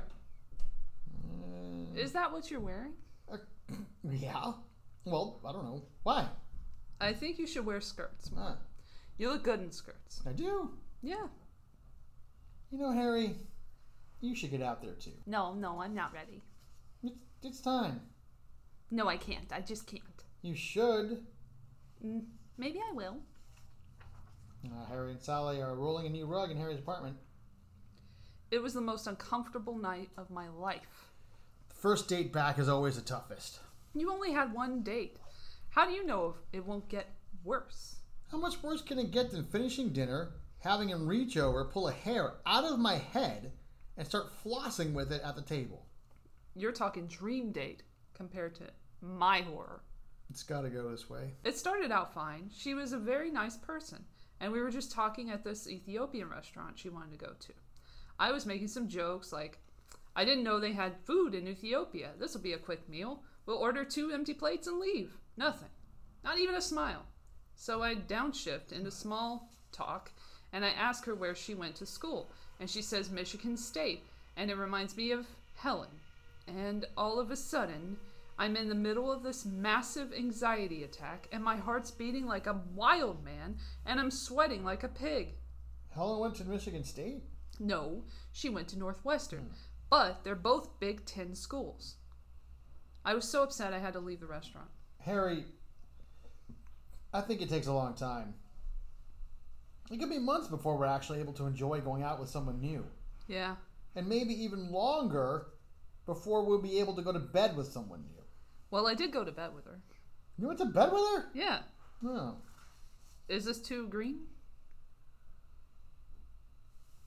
Is that what you're wearing? Yeah. Well, I don't know. Why? I think you should wear skirts. Ah, You look good in skirts. I do. Yeah. You know, Harry, you should get out there too. No, I'm not ready. It's time. No, I can't. I just can't. You should. Maybe I will. Harry and Sally are rolling a new rug in Harry's apartment. It was the most uncomfortable night of my life. The first date back is always the toughest. You only had one date. How do you know if it won't get worse? How much worse can it get than finishing dinner, having him reach over, pull a hair out of my head, and start flossing with it at the table? You're talking dream date compared to my horror. It's got to go this way. It started out fine. She was a very nice person, and we were just talking at this Ethiopian restaurant she wanted to go to. I was making some jokes like, I didn't know they had food in Ethiopia. This will be a quick meal. We'll order 2 empty plates and leave. Nothing. Not even a smile. So I downshift into small talk, and I ask her where she went to school. And she says Michigan State, and it reminds me of Helen. And all of a sudden, I'm in the middle of this massive anxiety attack, and my heart's beating like a wild man, and I'm sweating like a pig. Helen went to Michigan State? No, she went to Northwestern, but they're both Big Ten schools. I was so upset I had to leave the restaurant. Harry, I think it takes a long time. It could be months before we're actually able to enjoy going out with someone new. Yeah. And maybe even longer before we'll be able to go to bed with someone new. Well, I did go to bed with her. You went to bed with her? Yeah. Oh. Is this too green?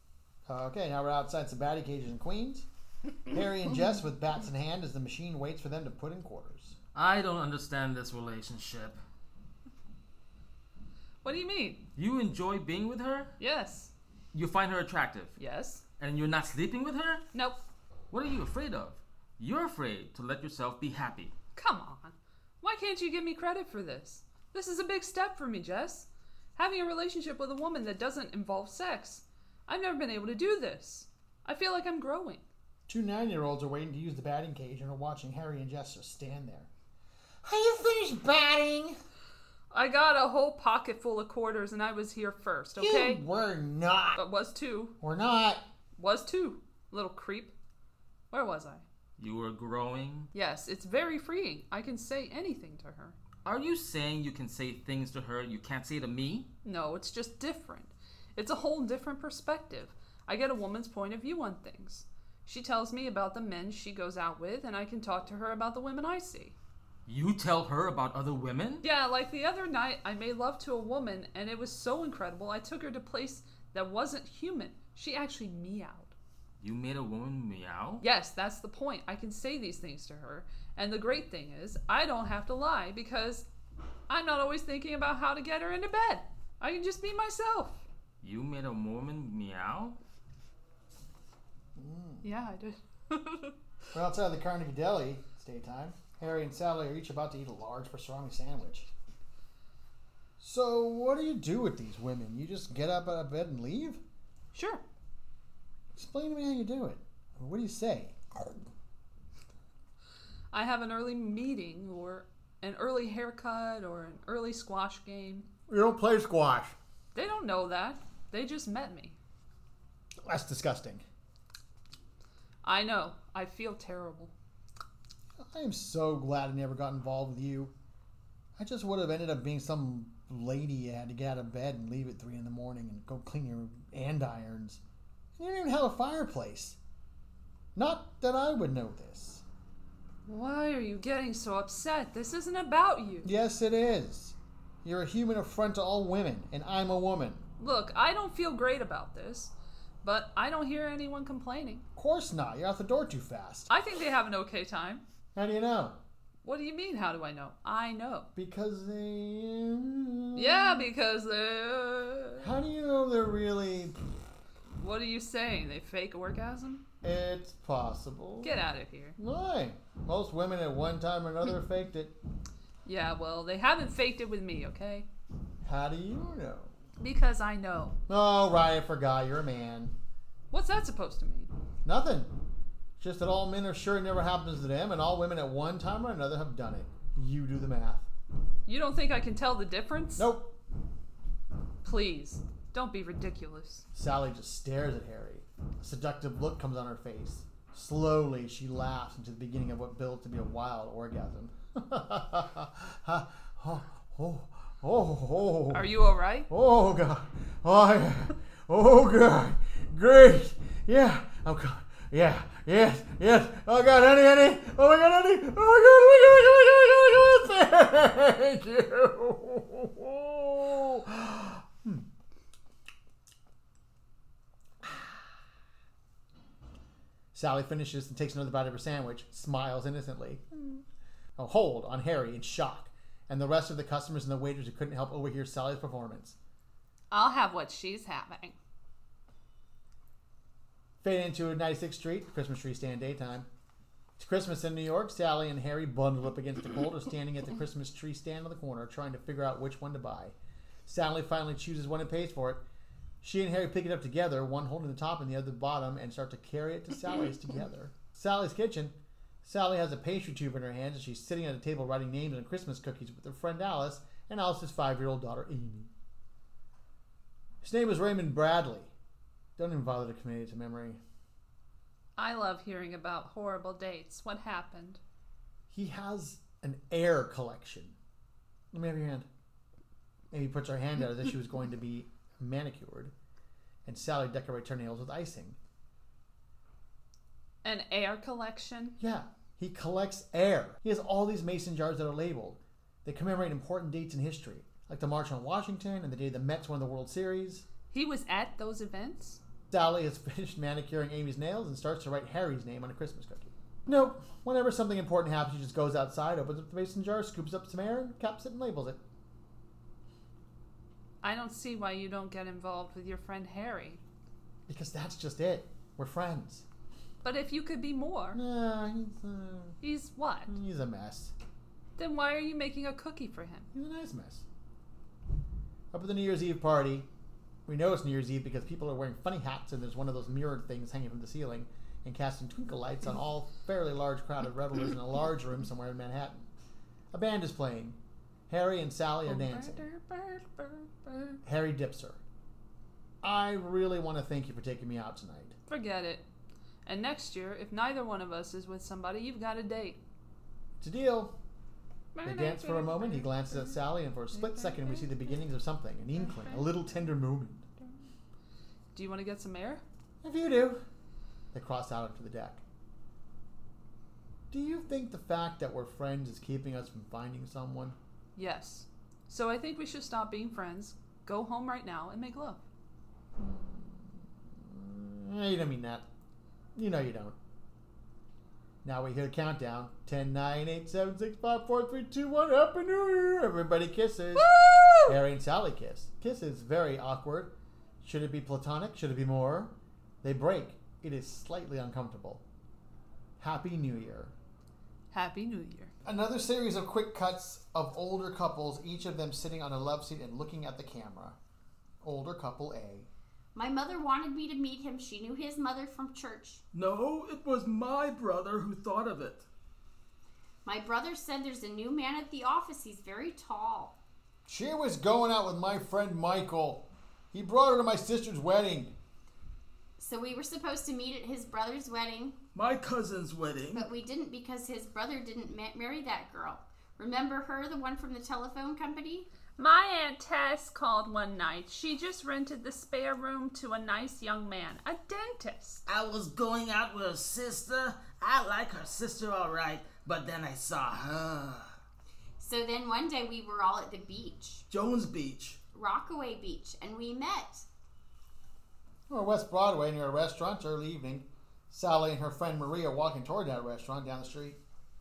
Okay, now we're outside some batty cages in Queens. Harry and Jess with bats in hand as the machine waits for them to put in quarters. I don't understand this relationship. What do you mean? You enjoy being with her? Yes. You find her attractive? Yes. And you're not sleeping with her? Nope. What are you afraid of? You're afraid to let yourself be happy. Come on. Why can't you give me credit for this? This is a big step for me, Jess. Having a relationship with a woman that doesn't involve sex. I've never been able to do this. I feel like I'm growing. 2 9-year-olds are waiting to use the batting cage and are watching Harry and Jess just stand there. Are you finished batting? I got a whole pocket full of quarters and I was here first, okay? You were not. But was too. We're not. Was too. Little creep. Where was I? You were growing? Yes, it's very freeing. I can say anything to her. Are you saying you can say things to her you can't say to me? No, it's just different. It's a whole different perspective. I get a woman's point of view on things. She tells me about the men she goes out with, and I can talk to her about the women I see. You tell her about other women? Yeah, like the other night, I made love to a woman, and it was so incredible. I took her to a place that wasn't human. She actually meowed. You made a woman meow? Yes, that's the point. I can say these things to her. And the great thing is, I don't have to lie because I'm not always thinking about how to get her into bed. I can just be myself. You made a woman meow? Yeah, I did. We're outside the Carnegie Deli. It's daytime. Harry and Sally are each about to eat a large pastrami sandwich. So, what do you do with these women? You just get up out of bed and leave? Sure. Explain to me how you do it. What do you say? I have an early meeting or an early haircut or an early squash game. You don't play squash. They don't know that. They just met me. That's disgusting. I know. I feel terrible. I am so glad I never got involved with you. I just would have ended up being some lady you had to get out of bed and leave at 3 in the morning and go clean your andirons. You don't even have a fireplace. Not that I would know this. Why are you getting so upset? This isn't about you. Yes, it is. You're a human affront to all women, and I'm a woman. Look, I don't feel great about this, but I don't hear anyone complaining. Of course not. You're out the door too fast. I think they have an okay time. How do you know? What do you mean, how do I know? I know. Because they... Yeah, because they're... How do you know they're really... What are you saying? They fake orgasm? It's possible. Get out of here. Why? Most women at one time or another faked it. Yeah, well, they haven't faked it with me, okay? How do you know? Because I know. Oh, right, I forgot. You're a man. What's that supposed to mean? Nothing. Just that all men are sure it never happens to them, and all women at one time or another have done it. You do the math. You don't think I can tell the difference? Nope. Please, don't be ridiculous. Sally just stares at Harry. A seductive look comes on her face. Slowly, she laughs into the beginning of what builds to be a wild orgasm. Oh. Are you alright? Oh, God. Oh, yeah. Oh, God. Great. Yeah. Oh, God. Yeah. Yes. Oh, God, honey. Oh, my God, honey. Oh, my God. Thank you. Sally finishes and takes another bite of her sandwich, smiles innocently. A hold on Harry in shock, and the rest of the customers and the waiters who couldn't help overhear Sally's performance. I'll have what she's having. Fade into 96th Street, Christmas tree stand daytime. It's Christmas in New York. Sally and Harry, bundled up against the cold, are standing at the Christmas tree stand on the corner, trying to figure out which one to buy. Sally finally chooses one and pays for it. She and Harry pick it up together, one holding the top and the other the bottom, and start to carry it to Sally's together. Sally's kitchen. Sally has a pastry tube in her hands, and she's sitting at a table writing names on Christmas cookies with her friend Alice and Alice's 5-year-old daughter Amy. His name was Raymond Bradley. Don't even bother to commit it to memory. I love hearing about horrible dates. What happened? He has an air collection. Let me have your hand. Amy puts her hand out as if she was going to be manicured, and Sally decorates her nails with icing. An air collection? Yeah, he collects air. He has all these mason jars that are labeled. They commemorate important dates in history, like the March on Washington and the day the Mets won the World Series. He was at those events? Sally has finished manicuring Amy's nails and starts to write Harry's name on a Christmas cookie. Nope. Whenever something important happens, she just goes outside, opens up the mason jar, scoops up some air, caps it, and labels it. I don't see why you don't get involved with your friend Harry. Because that's just it. We're friends. But if you could be more. Nah, He's what? he's a mess. Then why are you making a cookie for him? He's a nice mess. Up at the New Year's Eve party, we know it's New Year's Eve because people are wearing funny hats and there's one of those mirrored things hanging from the ceiling and casting twinkle lights on all fairly large crowded revelers in a large room somewhere in Manhattan. A band is playing. Harry and Sally are dancing. Harry dips her. I really want to thank you for taking me out tonight. Forget it. And next year, if neither one of us is with somebody, you've got a date. It's a deal. They dance for a moment. He glances at Sally, and for a split second, we see the beginnings of something, an inkling, a little tender moment. Do you want to get some air? If you do. They cross out onto the deck. Do you think the fact that we're friends is keeping us from finding someone? Yes. So I think we should stop being friends, go home right now, and make love. You don't mean that. You know you don't. Now we hear the countdown. 10, 9, 8, 7, 6, 5, 4, 3, 2, 1. Happy New Year! Everybody kisses. Woo! Harry and Sally kiss. Kiss is very awkward. Should it be platonic? Should it be more? They break. It is slightly uncomfortable. Happy New Year. Happy New Year. Another series of quick cuts of older couples, each of them sitting on a love seat and looking at the camera. Older couple A. My mother wanted me to meet him. She knew his mother from church. No, it was my brother who thought of it. My brother said there's a new man at the office. He's very tall. She was going out with my friend Michael. He brought her to my sister's wedding. So we were supposed to meet at his brother's wedding, My cousin's wedding. but we didn't because his brother didn't marry that girl. Remember her, the one from the telephone company? My Aunt Tess called one night. She just rented the spare room to a nice young man, a dentist. I was going out with her sister. I like her sister all right, but then I saw her. So then one day we were all at the beach, Jones Beach. Rockaway Beach, and we met. We're West Broadway near a restaurant early evening. Sally and her friend Maria walking toward that restaurant down the street.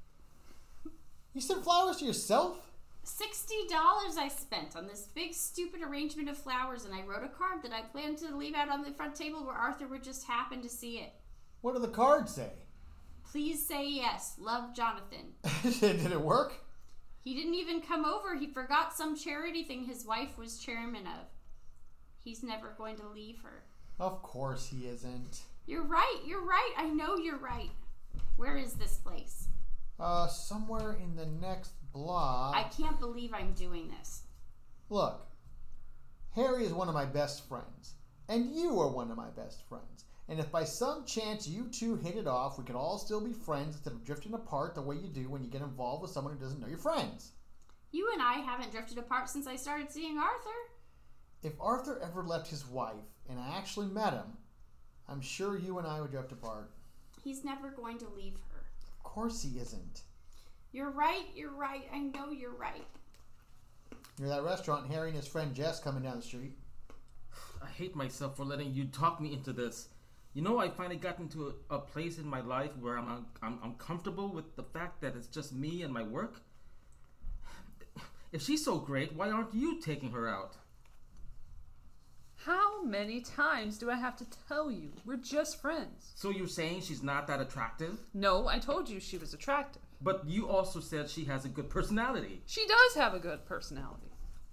You sent flowers to yourself? $60 I spent on this big stupid arrangement of flowers, and I wrote a card that I planned to leave out on the front table where Arthur would just happen to see it. What did the card say? Please say yes. Love, Jonathan. Did it work? He didn't even come over. He forgot some charity thing his wife was chairman of. He's never going to leave her. Of course he isn't. You're right. I know you're right. Where is this place? Somewhere in the next block. I can't believe I'm doing this. Look, Harry is one of my best friends, and you are one of my best friends. And if by some chance you two hit it off, we could all still be friends instead of drifting apart the way you do when you get involved with someone who doesn't know your friends. You and I haven't drifted apart since I started seeing Arthur. If Arthur ever left his wife, and I actually met him, I'm sure you and I would drift apart. He's never going to leave her. Of course he isn't. You're right. I know you're right. Near that restaurant, Harry and his friend Jess coming down the street. I hate myself for letting you talk me into this. You know, I finally got into a place in my life where I'm comfortable with the fact that it's just me and my work. If she's so great, why aren't you taking her out? How many times do I have to tell you? We're just friends. So you're saying she's not that attractive? No, I told you she was attractive. But you also said she has a good personality. She does have a good personality.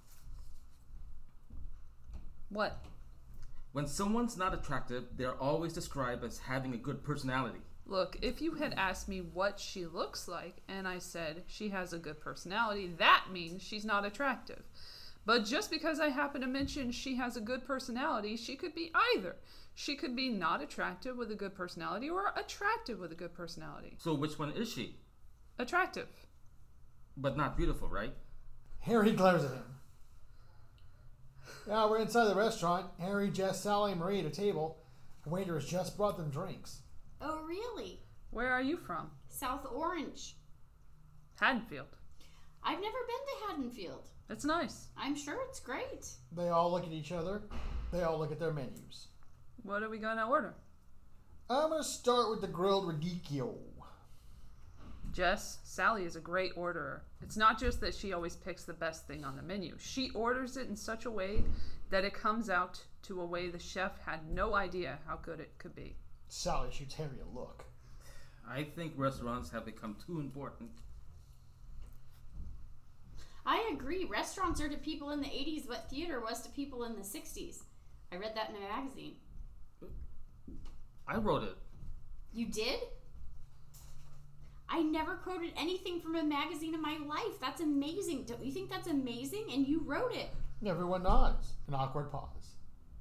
What? When someone's not attractive, they're always described as having a good personality. Look, if you had asked me what she looks like, and I said she has a good personality, that means she's not attractive. But just because I happen to mention she has a good personality, she could be either. She could be not attractive with a good personality or attractive with a good personality. So which one is she? Attractive. But not beautiful, right? Harry glares at him. Now we're inside the restaurant. Harry, Jess, Sally, and Marie at a table. The waiter has just brought them drinks. Oh, really? Where are you from? South Orange. Haddonfield. I've never been to Haddonfield. It's nice. I'm sure it's great. They all look at each other. They all look at their menus. What are we going to order? I'm going to start with the grilled radicchio. Jess, Sally is a great orderer. It's not just that she always picks the best thing on the menu. She orders it in such a way that it comes out to a way the chef had no idea how good it could be. Sally shoots Harry a look. I think restaurants have become too important. I agree. Restaurants are to people in the 80s what theater was to people in the 60s. I read that in a magazine. I wrote it. You did? I never quoted anything from a magazine in my life. That's amazing. Don't you think that's amazing? And you wrote it. Everyone nods. An awkward pause.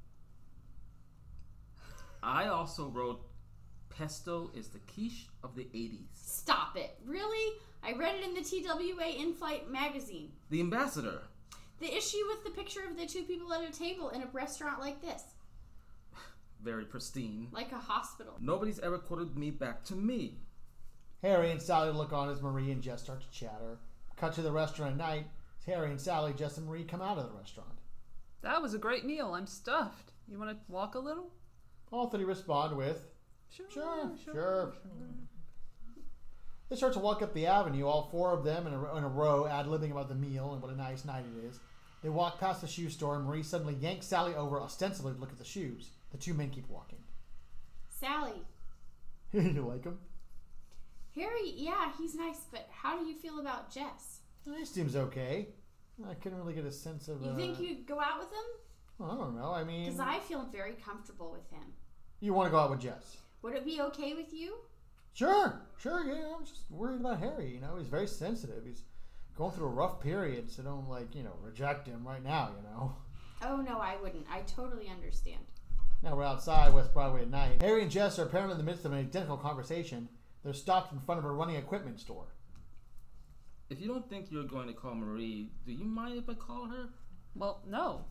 I also wrote pesto is the quiche of the 80s. Stop it. Really? I read it in the TWA in-flight magazine. The Ambassador. The issue with the picture of the two people at a table in a restaurant like this. Very pristine. Like a hospital. Nobody's ever quoted me back to me. Harry and Sally look on as Marie and Jess start to chatter. Cut to the restaurant at night. Harry and Sally, Jess and Marie come out of the restaurant. That was a great meal. I'm stuffed. You want to walk a little? All three respond with, Sure. They start to walk up the avenue, all four of them in a row, ad-libbing about the meal and what a nice night it is. They walk past the shoe store, and Marie suddenly yanks Sally over, ostensibly to look at the shoes. The two men keep walking. Sally. You like him? Harry, yeah, he's nice, but how do you feel about Jess? He seems okay. I couldn't really get a sense of... You think you'd go out with him? Well, I don't know, I mean... Because I feel very comfortable with him. You want to go out with Jess? Would it be okay with you? Sure, yeah, I'm just worried about Harry, he's very sensitive. He's going through a rough period, so don't, reject him right now, Oh, no, I wouldn't. I totally understand. Now we're outside West Broadway at night. Harry and Jess are apparently in the midst of an identical conversation. They're stopped in front of a running equipment store. If you don't think you're going to call Marie, do you mind if I call her? Well, no.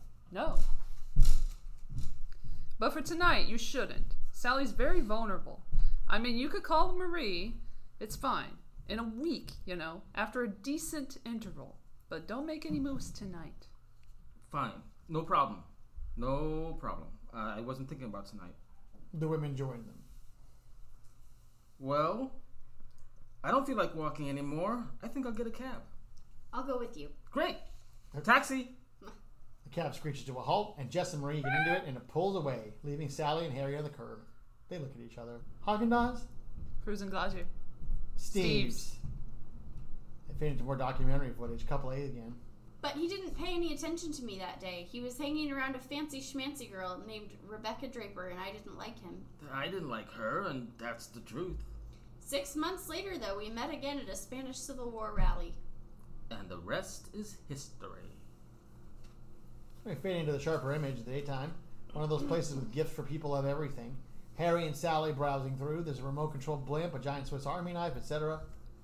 But for tonight, you shouldn't. Sally's very vulnerable. I mean, you could call Marie. It's fine. In a week, after a decent interval. But don't make any moves tonight. Fine. No problem. I wasn't thinking about tonight. The women join them. Well, I don't feel like walking anymore. I think I'll get a cab. I'll go with you. Great. Taxi. The cab screeches to a halt, and Jess and Marie get into it, and it pulls away, leaving Sally and Harry on the curb. They look at each other. Haagen-Dazs? Cruising Glacier. Steve's. They fade into more documentary footage. Couple A again. But he didn't pay any attention to me that day. He was hanging around a fancy schmancy girl named Rebecca Draper, and I didn't like him. I didn't like her, and that's the truth. 6 months later, though, we met again at a Spanish Civil War rally. And the rest is history. We fade into the sharper image of the daytime. One of those places with gifts for people of everything. Harry and Sally browsing through. There's a remote-controlled blimp, a giant Swiss Army knife, etc.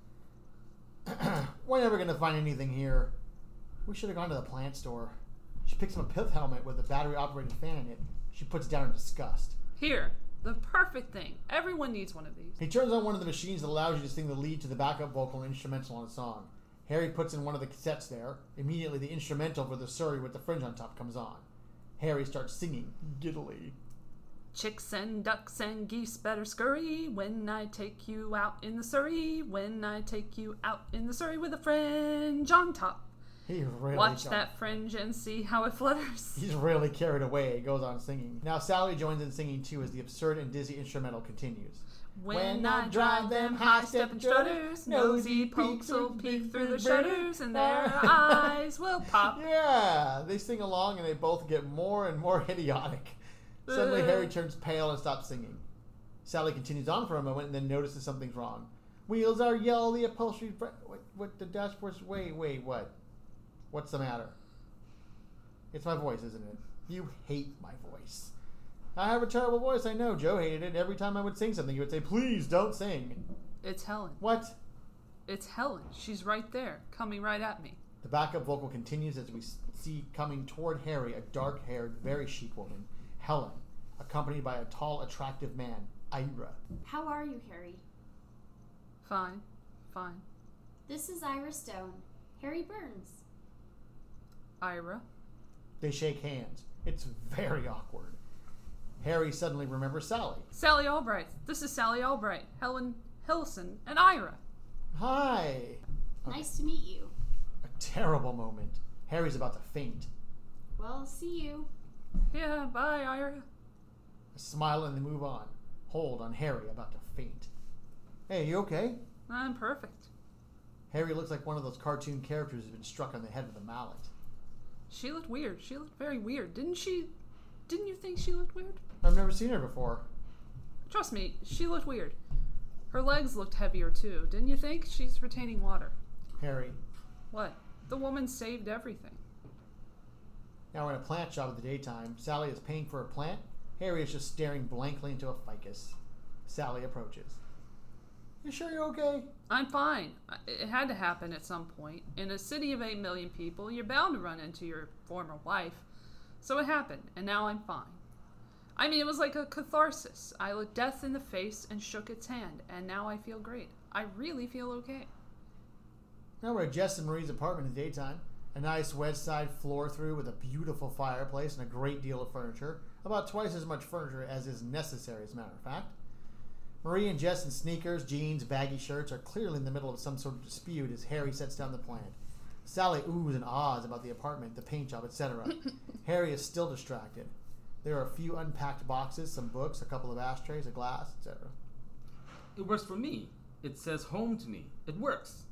We're never going to find anything here. We should have gone to the plant store. She picks up a pith helmet with a battery-operated fan in it. She puts it down in disgust. Here. The perfect thing. Everyone needs one of these. He turns on one of the machines that allows you to sing the lead to the backup vocal and instrumental on a song. Harry puts in one of the cassettes there. Immediately, the instrumental for the Surrey with the fringe on top comes on. Harry starts singing giddily. Chicks and ducks and geese better scurry when I take you out in the Surrey. When I take you out in the Surrey with a fringe on top. He really Watch that fringe and see how it flutters. He's really carried away. He goes on singing. Now Sally joins in singing too as the absurd and dizzy instrumental continues. When I drive them high-stepping strutters, nosy pokes will peek through the shutters, and their eyes will pop. Yeah, they sing along and they both get more and more idiotic. Suddenly Harry turns pale and stops singing. Sally continues on for a moment and then notices something's wrong. Wheels are yellow, the upholstery... What the dashboard's... Wait, what? What's the matter? It's my voice, isn't it? You hate my voice. I have a terrible voice, I know. Joe hated it. Every time I would sing something, he would say, please don't sing. It's Helen. What? It's Helen. She's right there, coming right at me. The backup vocal continues as we see coming toward Harry a dark-haired, very chic woman, Helen, accompanied by a tall, attractive man, Ira. How are you, Harry? Fine. This is Ira Stone. Harry Burns. Ira. They shake hands. It's very awkward. Harry suddenly remembers Sally. Sally Albright. This is Sally Albright, Helen Hillison, and Ira. Hi. Nice to meet you. A terrible moment. Harry's about to faint. Well, see you. Yeah, bye, Ira. A smile and they move on. Hold on Harry, about to faint. Hey, you okay? I'm perfect. Harry looks like one of those cartoon characters who's been struck on the head with a mallet. She looked weird. She looked very weird. Didn't you think she looked weird? I've never seen her before. Trust me, she looked weird. Her legs looked heavier too. Didn't you think? She's retaining water. Harry. What? The woman saved everything. Now we're in a plant shop in the daytime. Sally is paying for a plant. Harry is just staring blankly into a ficus. Sally approaches. You sure you're okay? I'm fine. It had to happen at some point. In a city of 8 million people, you're bound to run into your former wife. So it happened, and now I'm fine. I mean, it was like a catharsis. I looked death in the face and shook its hand, and now I feel great. I really feel okay. Now we're at Jess and Marie's apartment in the daytime. A nice west side floor through with a beautiful fireplace and a great deal of furniture. About twice as much furniture as is necessary, as a matter of fact. Marie and Jess in sneakers, jeans, baggy shirts are clearly in the middle of some sort of dispute as Harry sets down the plant. Sally oohs and ahs about the apartment, the paint job, etc. Harry is still distracted. There are a few unpacked boxes, some books, a couple of ashtrays, a glass, etc. It works for me. It says home to me. It works.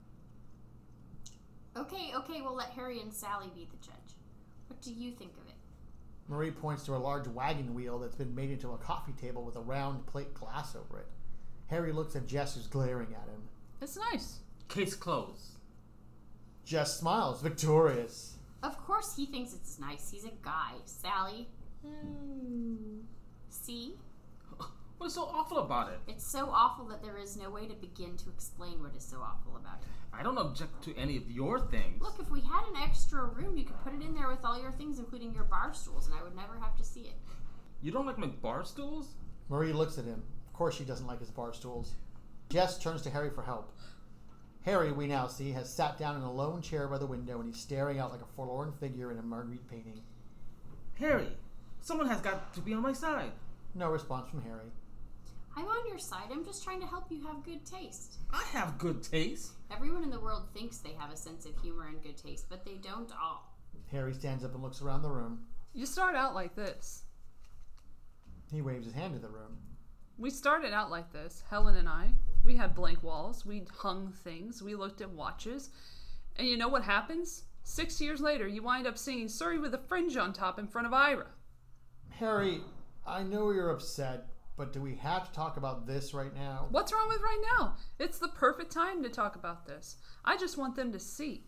Okay, we'll let Harry and Sally be the judge. What do you think of it? Marie points to a large wagon wheel that's been made into a coffee table with a round plate glass over it. Harry looks at Jess, who's glaring at him. It's nice. Case closed. Jess smiles, victorious. Of course he thinks it's nice. He's a guy. Sally? See? What's so awful about it? It's so awful that there is no way to begin to explain what is so awful about it. I don't object to any of your things. Look, if we had an extra room, you could put it in there with all your things, including your bar stools, and I would never have to see it. You don't like my bar stools? Marie looks at him. Of course she doesn't like his bar stools. Jess turns to Harry for help. Harry, we now see, has sat down in a lone chair by the window and he's staring out like a forlorn figure in a Magritte painting. Harry, someone has got to be on my side. No response from Harry. I'm on your side. I'm just trying to help you have good taste. I have good taste. Everyone in the world thinks they have a sense of humor and good taste, but they don't all. Harry stands up and looks around the room. You start out like this. He waves his hand to the room. We started out like this, Helen and I. We had blank walls. We hung things. We looked at watches. And you know what happens? 6 years later, you wind up singing Surrey with a Fringe on Top in front of Ira. Harry, I know you're upset, but do we have to talk about this right now? What's wrong with right now? It's the perfect time to talk about this. I just want them to see.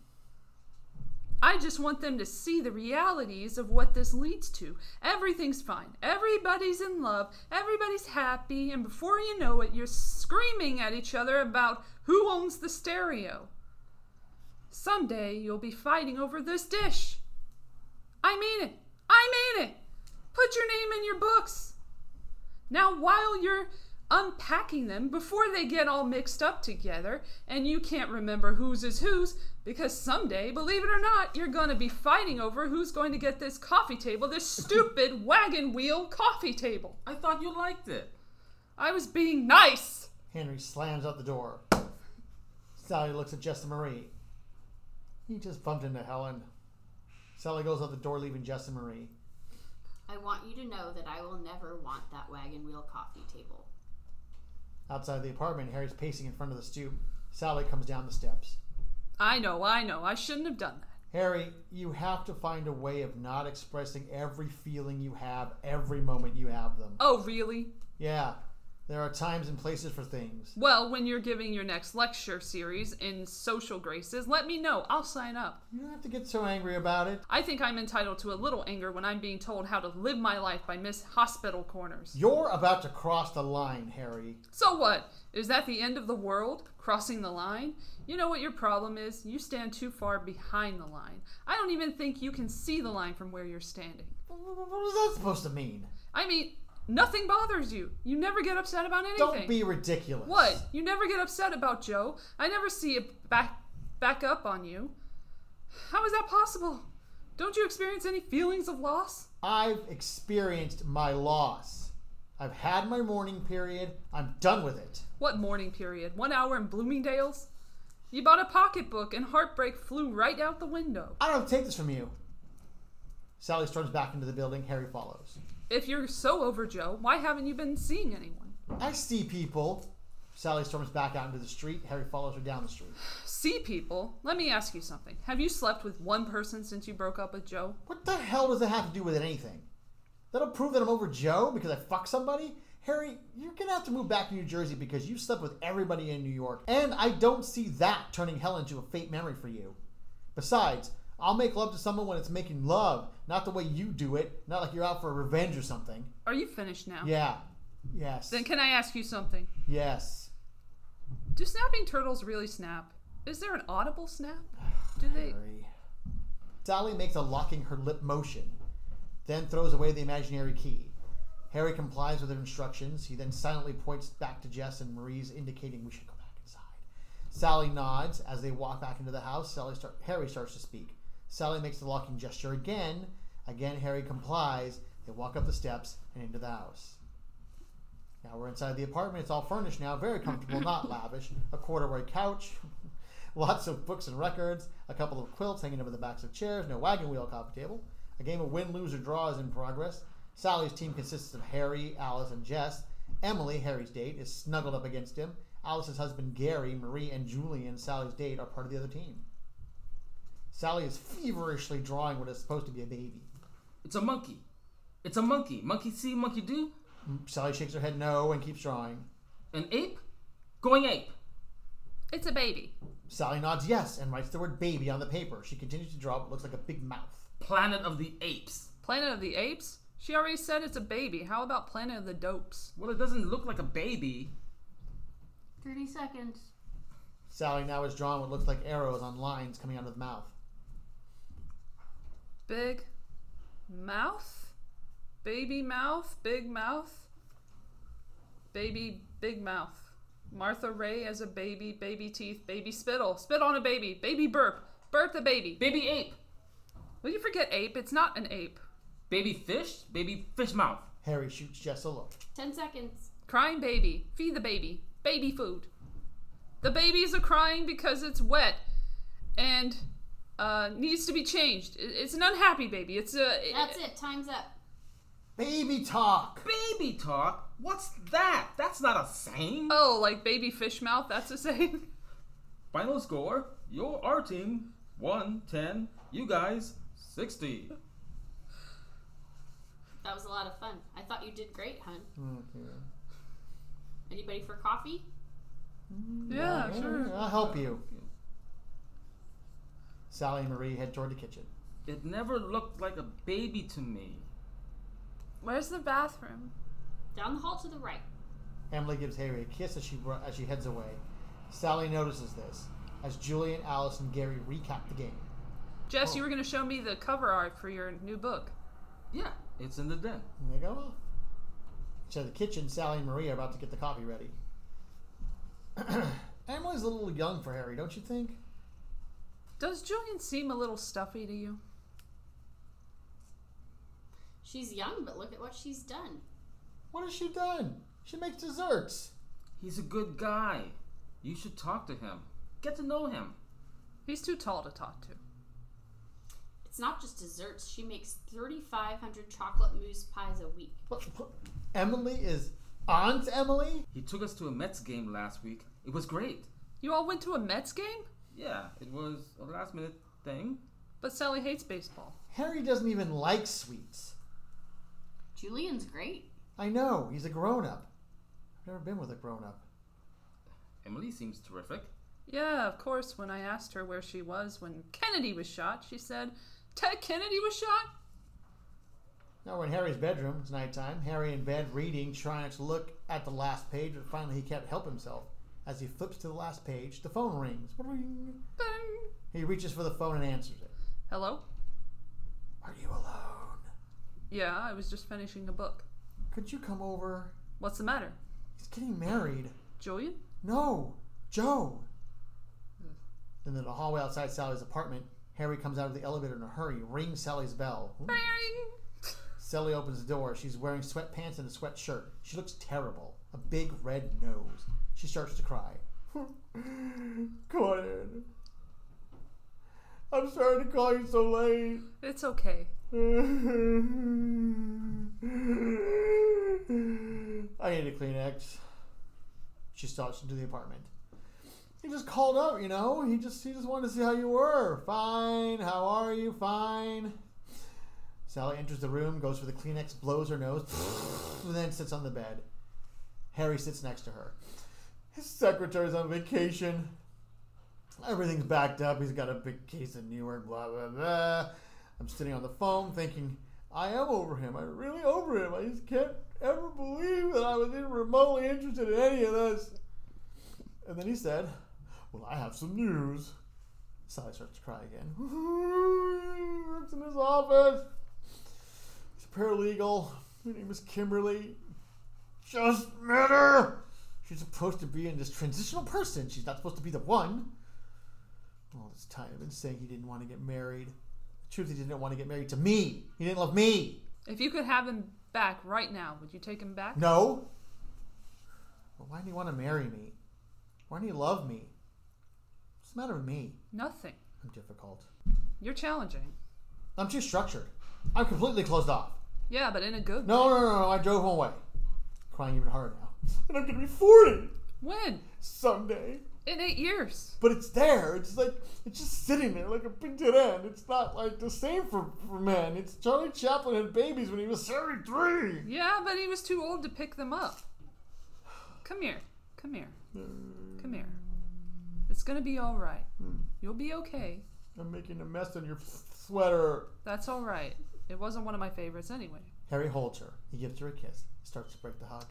I just want them to see the realities of what this leads to. Everything's fine. Everybody's in love. Everybody's happy. And before you know it, you're screaming at each other about who owns the stereo. Someday you'll be fighting over this dish. I mean it. I mean it. Put your name in your books. Now, while you're unpacking them, before they get all mixed up together, and you can't remember whose is whose, because someday, believe it or not, you're going to be fighting over who's going to get this coffee table, this stupid wagon wheel coffee table. I thought you liked it. I was being nice. Henry slams out the door. Sally looks at Jess and Marie. He just bumped into Helen. Sally goes out the door, leaving Jess and Marie. I want you to know that I will never want that wagon wheel coffee table. Outside the apartment, Harry's pacing in front of the stoop. Sally comes down the steps. I know. I shouldn't have done that. Harry, you have to find a way of not expressing every feeling you have every moment you have them. Oh, really? Yeah, there are times and places for things. Well, when you're giving your next lecture series in social graces, let me know. I'll sign up. You don't have to get so angry about it. I think I'm entitled to a little anger when I'm being told how to live my life by Miss Hospital Corners. You're about to cross the line, Harry. So what? Is that the end of the world? Crossing the line? You know what your problem is? You stand too far behind the line. I don't even think you can see the line from where you're standing. What is that supposed to mean? I mean, nothing bothers you. You never get upset about anything. Don't be ridiculous. What? You never get upset about Joe. I never see it back up on you. How is that possible? Don't you experience any feelings of loss? I've experienced my loss. I've had my mourning period. I'm done with it. What mourning period? 1 hour in Bloomingdale's? You bought a pocketbook and heartbreak flew right out the window. I don't take this from you. Sally storms back into the building. Harry follows. If you're so over Joe, why haven't you been seeing anyone? I see people. Sally storms back out into the street. Harry follows her down the street. See people? Let me ask you something. Have you slept with one person since you broke up with Joe? What the hell does that have to do with anything? That'll prove that I'm over Joe because I fucked somebody? Harry, you're going to have to move back to New Jersey because you slept with everybody in New York. And I don't see that turning Helen into a fake memory for you. Besides, I'll make love to someone when it's making love, not the way you do it, not like you're out for revenge or something. Are you finished now? Yeah. Yes. Then can I ask you something? Yes. Do snapping turtles really snap? Is there an audible snap? Do they? Harry. Sally makes a locking her lip motion, then throws away the imaginary key. Harry complies with her instructions. He then silently points back to Jess and Marie's, indicating we should go back inside. Sally nods. As they walk back into the house, Harry starts to speak. Sally makes the locking gesture again. Again, Harry complies. They walk up the steps and into the house. Now we're inside the apartment. It's all furnished now. Very comfortable, not lavish. A corduroy couch. Lots of books and records. A couple of quilts hanging over the backs of chairs. No wagon wheel coffee table. A game of win, lose, or draw is in progress. Sally's team consists of Harry, Alice, and Jess. Emily, Harry's date, is snuggled up against him. Alice's husband, Gary, Marie, and Julian, Sally's date, are part of the other team. Sally is feverishly drawing what is supposed to be a baby. It's a monkey. It's a monkey. Monkey see, monkey do. Sally shakes her head no and keeps drawing. An ape? Going ape. It's a baby. Sally nods yes and writes the word baby on the paper. She continues to draw what looks like a big mouth. Planet of the Apes. Planet of the Apes? She already said it's a baby. How about Planet of the Dopes? Well, it doesn't look like a baby. 30 seconds. Sally now has drawn what looks like arrows on lines coming out of the mouth. Big mouth? Baby mouth? Big mouth? Baby, big mouth. Martha Ray as a baby, baby teeth, baby spittle. Spit on a baby, baby burp. Burp the baby. Baby ape. Will you forget ape? It's not an ape. Baby fish mouth. Harry shoots Jess a look. 10 seconds. Crying baby. Feed the baby. Baby food. The babies are crying because it's wet and needs to be changed. It's an unhappy baby. That's it. Time's up. Baby talk. Baby talk? What's that? That's not a saying. Oh, like baby fish mouth? That's a saying? Final score. Our team 110. You guys 60. That was a lot of fun. I thought you did great, hun. Okay. Anybody for coffee? Yeah, sure. I'll help you. Sally and Marie head toward the kitchen. It never looked like a baby to me. Where's the bathroom? Down the hall to the right. Emily gives Harry a kiss as she heads away. Sally notices this as Julian, Alice, and Gary recap the game. Jess, you were going to show me the cover art for your new book. Yeah, it's in the den. And they go off. So the kitchen, Sally and Marie are about to get the coffee ready. Emily's a little young for Harry, don't you think? Does Julian seem a little stuffy to you? She's young, but look at what she's done. What has she done? She makes desserts. He's a good guy. You should talk to him. Get to know him. He's too tall to talk to. It's not just desserts. She makes 3,500 chocolate mousse pies a week. What? Emily is Aunt Emily? He took us to a Mets game last week. It was great. You all went to a Mets game? Yeah, it was a last-minute thing. But Sally hates baseball. Harry doesn't even like sweets. Julian's great. I know, he's a grown-up. I've never been with a grown-up. Emily seems terrific. Yeah, of course, when I asked her where she was when Kennedy was shot, she said, Ted Kennedy was shot? Now we're in Harry's bedroom. It's nighttime. Harry in bed reading, trying to look at the last page, but finally he can't help himself. As he flips to the last page, the phone rings. Ring. Bang. He reaches for the phone and answers it. Hello? Are you alone? Yeah, I was just finishing a book. Could you come over? What's the matter? He's getting married. Julian? No, Joe. Then in the hallway outside Sally's apartment, Harry comes out of the elevator in a hurry, rings Sally's bell. Ooh. Bang! Sally opens the door. She's wearing sweatpants and a sweatshirt. She looks terrible. A big red nose. She starts to cry. Come on in. I'm sorry to call you so late. It's okay. I need a Kleenex. She starts into the apartment. He just called up, you know. He just wanted to see how you were. Fine. How are you? Fine. Sally enters the room, goes for the Kleenex, blows her nose, and then sits on the bed. Harry sits next to her. His secretary's on vacation. Everything's backed up. He's got a big case of Newark, blah, blah, blah. I'm sitting on the phone thinking, I am over him. I'm really over him. I just can't ever believe that I was even remotely interested in any of this. And then he said, well, I have some news. Sally starts to cry again. He works in his office. He's a paralegal. Her name is Kimberly. Just met her. She's supposed to be in this transitional person. She's not supposed to be the one. All this time I've been saying he didn't want to get married. The truth, he didn't want to get married to me. He didn't love me. If you could have him back right now, would you take him back? No. Well, why didn't he want to marry me? Why didn't he love me? What's the matter with me? Nothing. I'm difficult. You're challenging. I'm too structured. I'm completely closed off. Yeah, but in a good way. No. I drove him away. Crying even harder now. And I'm going to be 40. When? Someday. In 8 years. But it's there. It's like, it's just sitting there like a big dead end. It's not like the same for men. It's Charlie Chaplin had babies when he was 33. Yeah, but he was too old to pick them up. Come here. Come here. Come here. It's going to be all right. You'll be okay. I'm making a mess on your sweater. That's all right. It wasn't one of my favorites anyway. Harry holds her. He gives her a kiss. Starts to break the hug.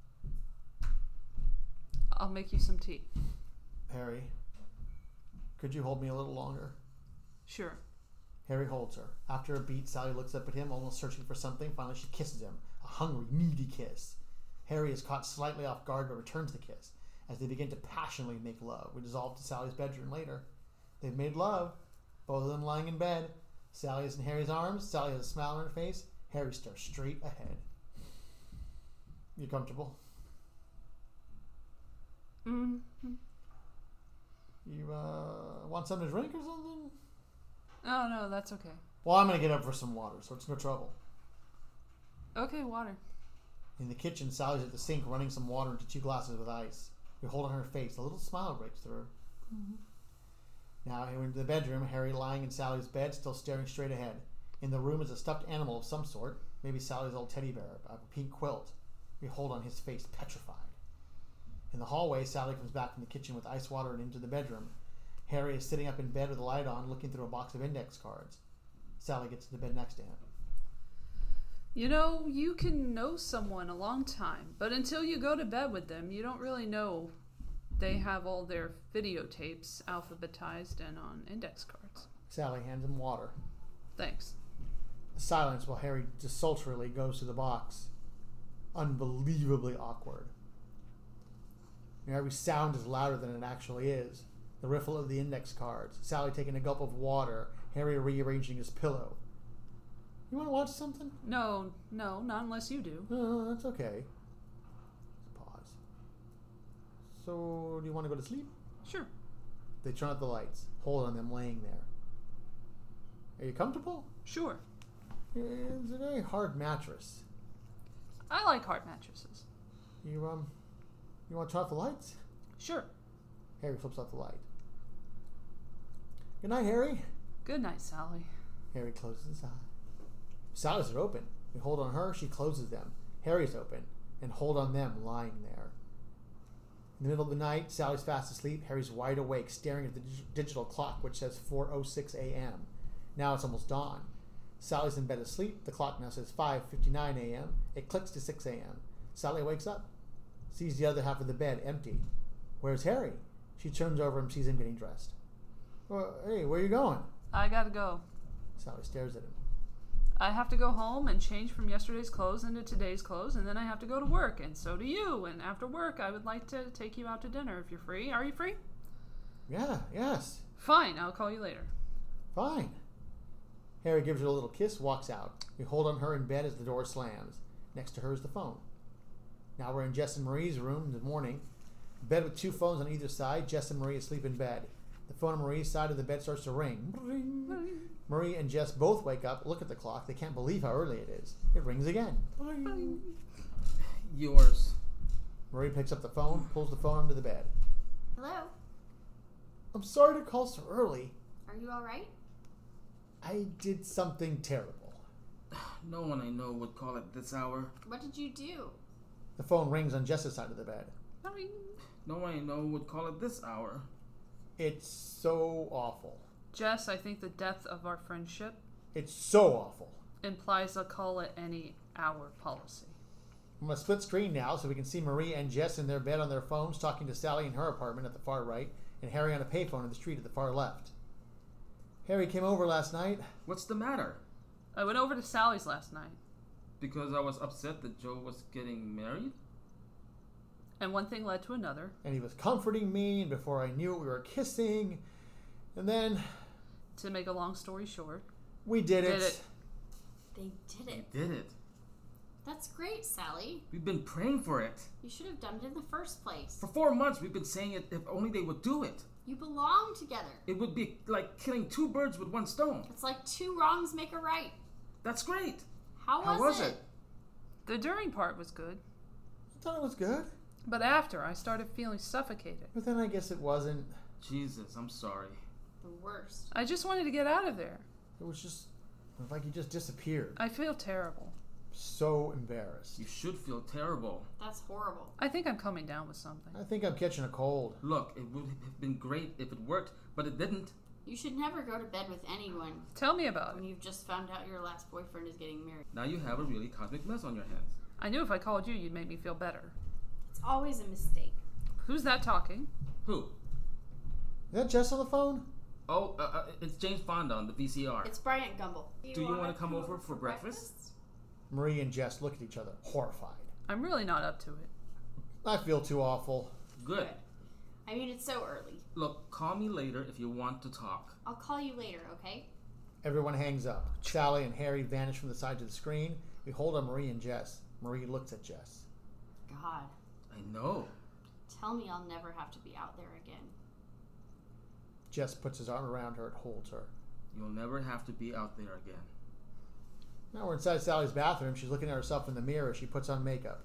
I'll make you some tea. Harry, could you hold me a little longer? Sure. Harry holds her. After a beat, Sally looks up at him, almost searching for something. Finally, she kisses him. A hungry, needy kiss. Harry is caught slightly off guard, but returns the kiss. As they begin to passionately make love, we dissolve to Sally's bedroom later. They've made love, both of them lying in bed. Sally is in Harry's arms. Sally has a smile on her face. Harry stares straight ahead. You comfortable? Mm-hmm. You want something to drink or something? Oh, no, that's okay. Well, I'm going to get up for some water, so it's no trouble. Okay, water. In the kitchen, Sally's at the sink running some water into 2 glasses with ice. We hold on her face. A little smile breaks through her. Mm-hmm. Now, into the bedroom, Harry lying in Sally's bed, still staring straight ahead. In the room is a stuffed animal of some sort, maybe Sally's old teddy bear, a pink quilt. We hold on his face, petrified. In the hallway, Sally comes back from the kitchen with ice water and into the bedroom. Harry is sitting up in bed with the light on, looking through a box of index cards. Sally gets to the bed next to him. You know, you can know someone a long time, but until you go to bed with them, you don't really know they have all their videotapes alphabetized and on index cards. Sally hands him water. Thanks. Silence while Harry desultorily goes to the box. Unbelievably awkward. Every sound is louder than it actually is. The riffle of the index cards. Sally taking a gulp of water. Harry rearranging his pillow. You want to watch something? No, not unless you do. No, that's okay. Pause. So, do you want to go to sleep? Sure. They turn out the lights. Hold on them laying there. Are you comfortable? Sure. It's a very hard mattress. I like hard mattresses. You want to turn off the lights? Sure. Harry flips off the light. Good night, Harry. Good night, Sally. Harry closes his eyes. Sally's are open. We hold on her, she closes them. Harry's open, and hold on them lying there. In the middle of the night, Sally's fast asleep. Harry's wide awake, staring at the digital clock, which says 4:06 a.m. Now it's almost dawn. Sally's in bed asleep. The clock now says 5:59 a.m. It clicks to 6 a.m. Sally wakes up, sees the other half of the bed empty. Where's Harry? She turns over and sees him getting dressed. Well, hey, where are you going? I gotta go. Sally stares at him. I have to go home and change from yesterday's clothes into today's clothes, and then I have to go to work, and so do you. And after work, I would like to take you out to dinner if you're free. Are you free? Yeah, yes. Fine, I'll call you later. Fine. Harry gives her a little kiss, walks out. We hold on her in bed as the door slams. Next to her is the phone. Now we're in Jess and Marie's room in the morning. Bed with 2 phones on either side. Jess and Marie asleep in bed. The phone on Marie's side of the bed starts to ring. Ring. Marie and Jess both wake up, look at the clock. They can't believe how early it is. It rings again. Ring. Yours. Marie picks up the phone, pulls the phone under the bed. Hello? I'm sorry to call so early. Are you alright? I did something terrible. No one I know would call at this hour. What did you do? The phone rings on Jess's side of the bed. No one I know would call at this hour. It's so awful. Jess, I think the death of our friendship It's so awful. implies a call at any hour policy. I'm going to split screen now so we can see Marie and Jess in their bed on their phones talking to Sally in her apartment at the far right and Harry on a payphone in the street at the far left. Harry came over last night. What's the matter? I went over to Sally's last night, Because I was upset that Joe was getting married? and one thing led to another. And he was comforting me, and before I knew it, we were kissing. And then To make a long story short, we did it. Did it. They did it. Did it. That's great, Sally. We've been praying for it. You should have done it in the first place. For 4 months we've been saying it if only they would do it. You belong together. It would be like killing 2 birds with 1 stone. It's like 2 wrongs make a right. That's great. How How was was it? it? the during part was good, I thought it was good. but after I started feeling suffocated. But then I guess it wasn't. Jesus, I'm sorry. The worst. I just wanted to get out of there. It was just like he just disappeared. I feel terrible. So embarrassed. You should feel terrible. That's horrible. I think I'm coming down with something. I think I'm catching a cold. Look, it would have been great if it worked, but it didn't. You should never go to bed with anyone Tell me about when it. you've just found out your last boyfriend is getting married. Now you have a really cosmic mess on your hands. I knew if I called you, you'd make me feel better. It's always a mistake. Who's that talking? Who? Is that Jess on the phone? Oh, it's James Fonda on the VCR. It's Bryant Gumbel. Do you want to come over for breakfast? Marie and Jess look at each other, horrified. I'm really not up to it. I feel too awful. Good. I mean, it's so early. Look, call me later if you want to talk. I'll call you later, okay? Everyone hangs up. Sally and Harry vanish from the sides of the screen. We hold on Marie and Jess. Marie looks at Jess. God, I know. tell me I'll never have to be out there again. Jess puts his arm around her and holds her. You'll never have to be out there again. Now we're inside Sally's bathroom. She's looking at herself in the mirror as she puts on makeup.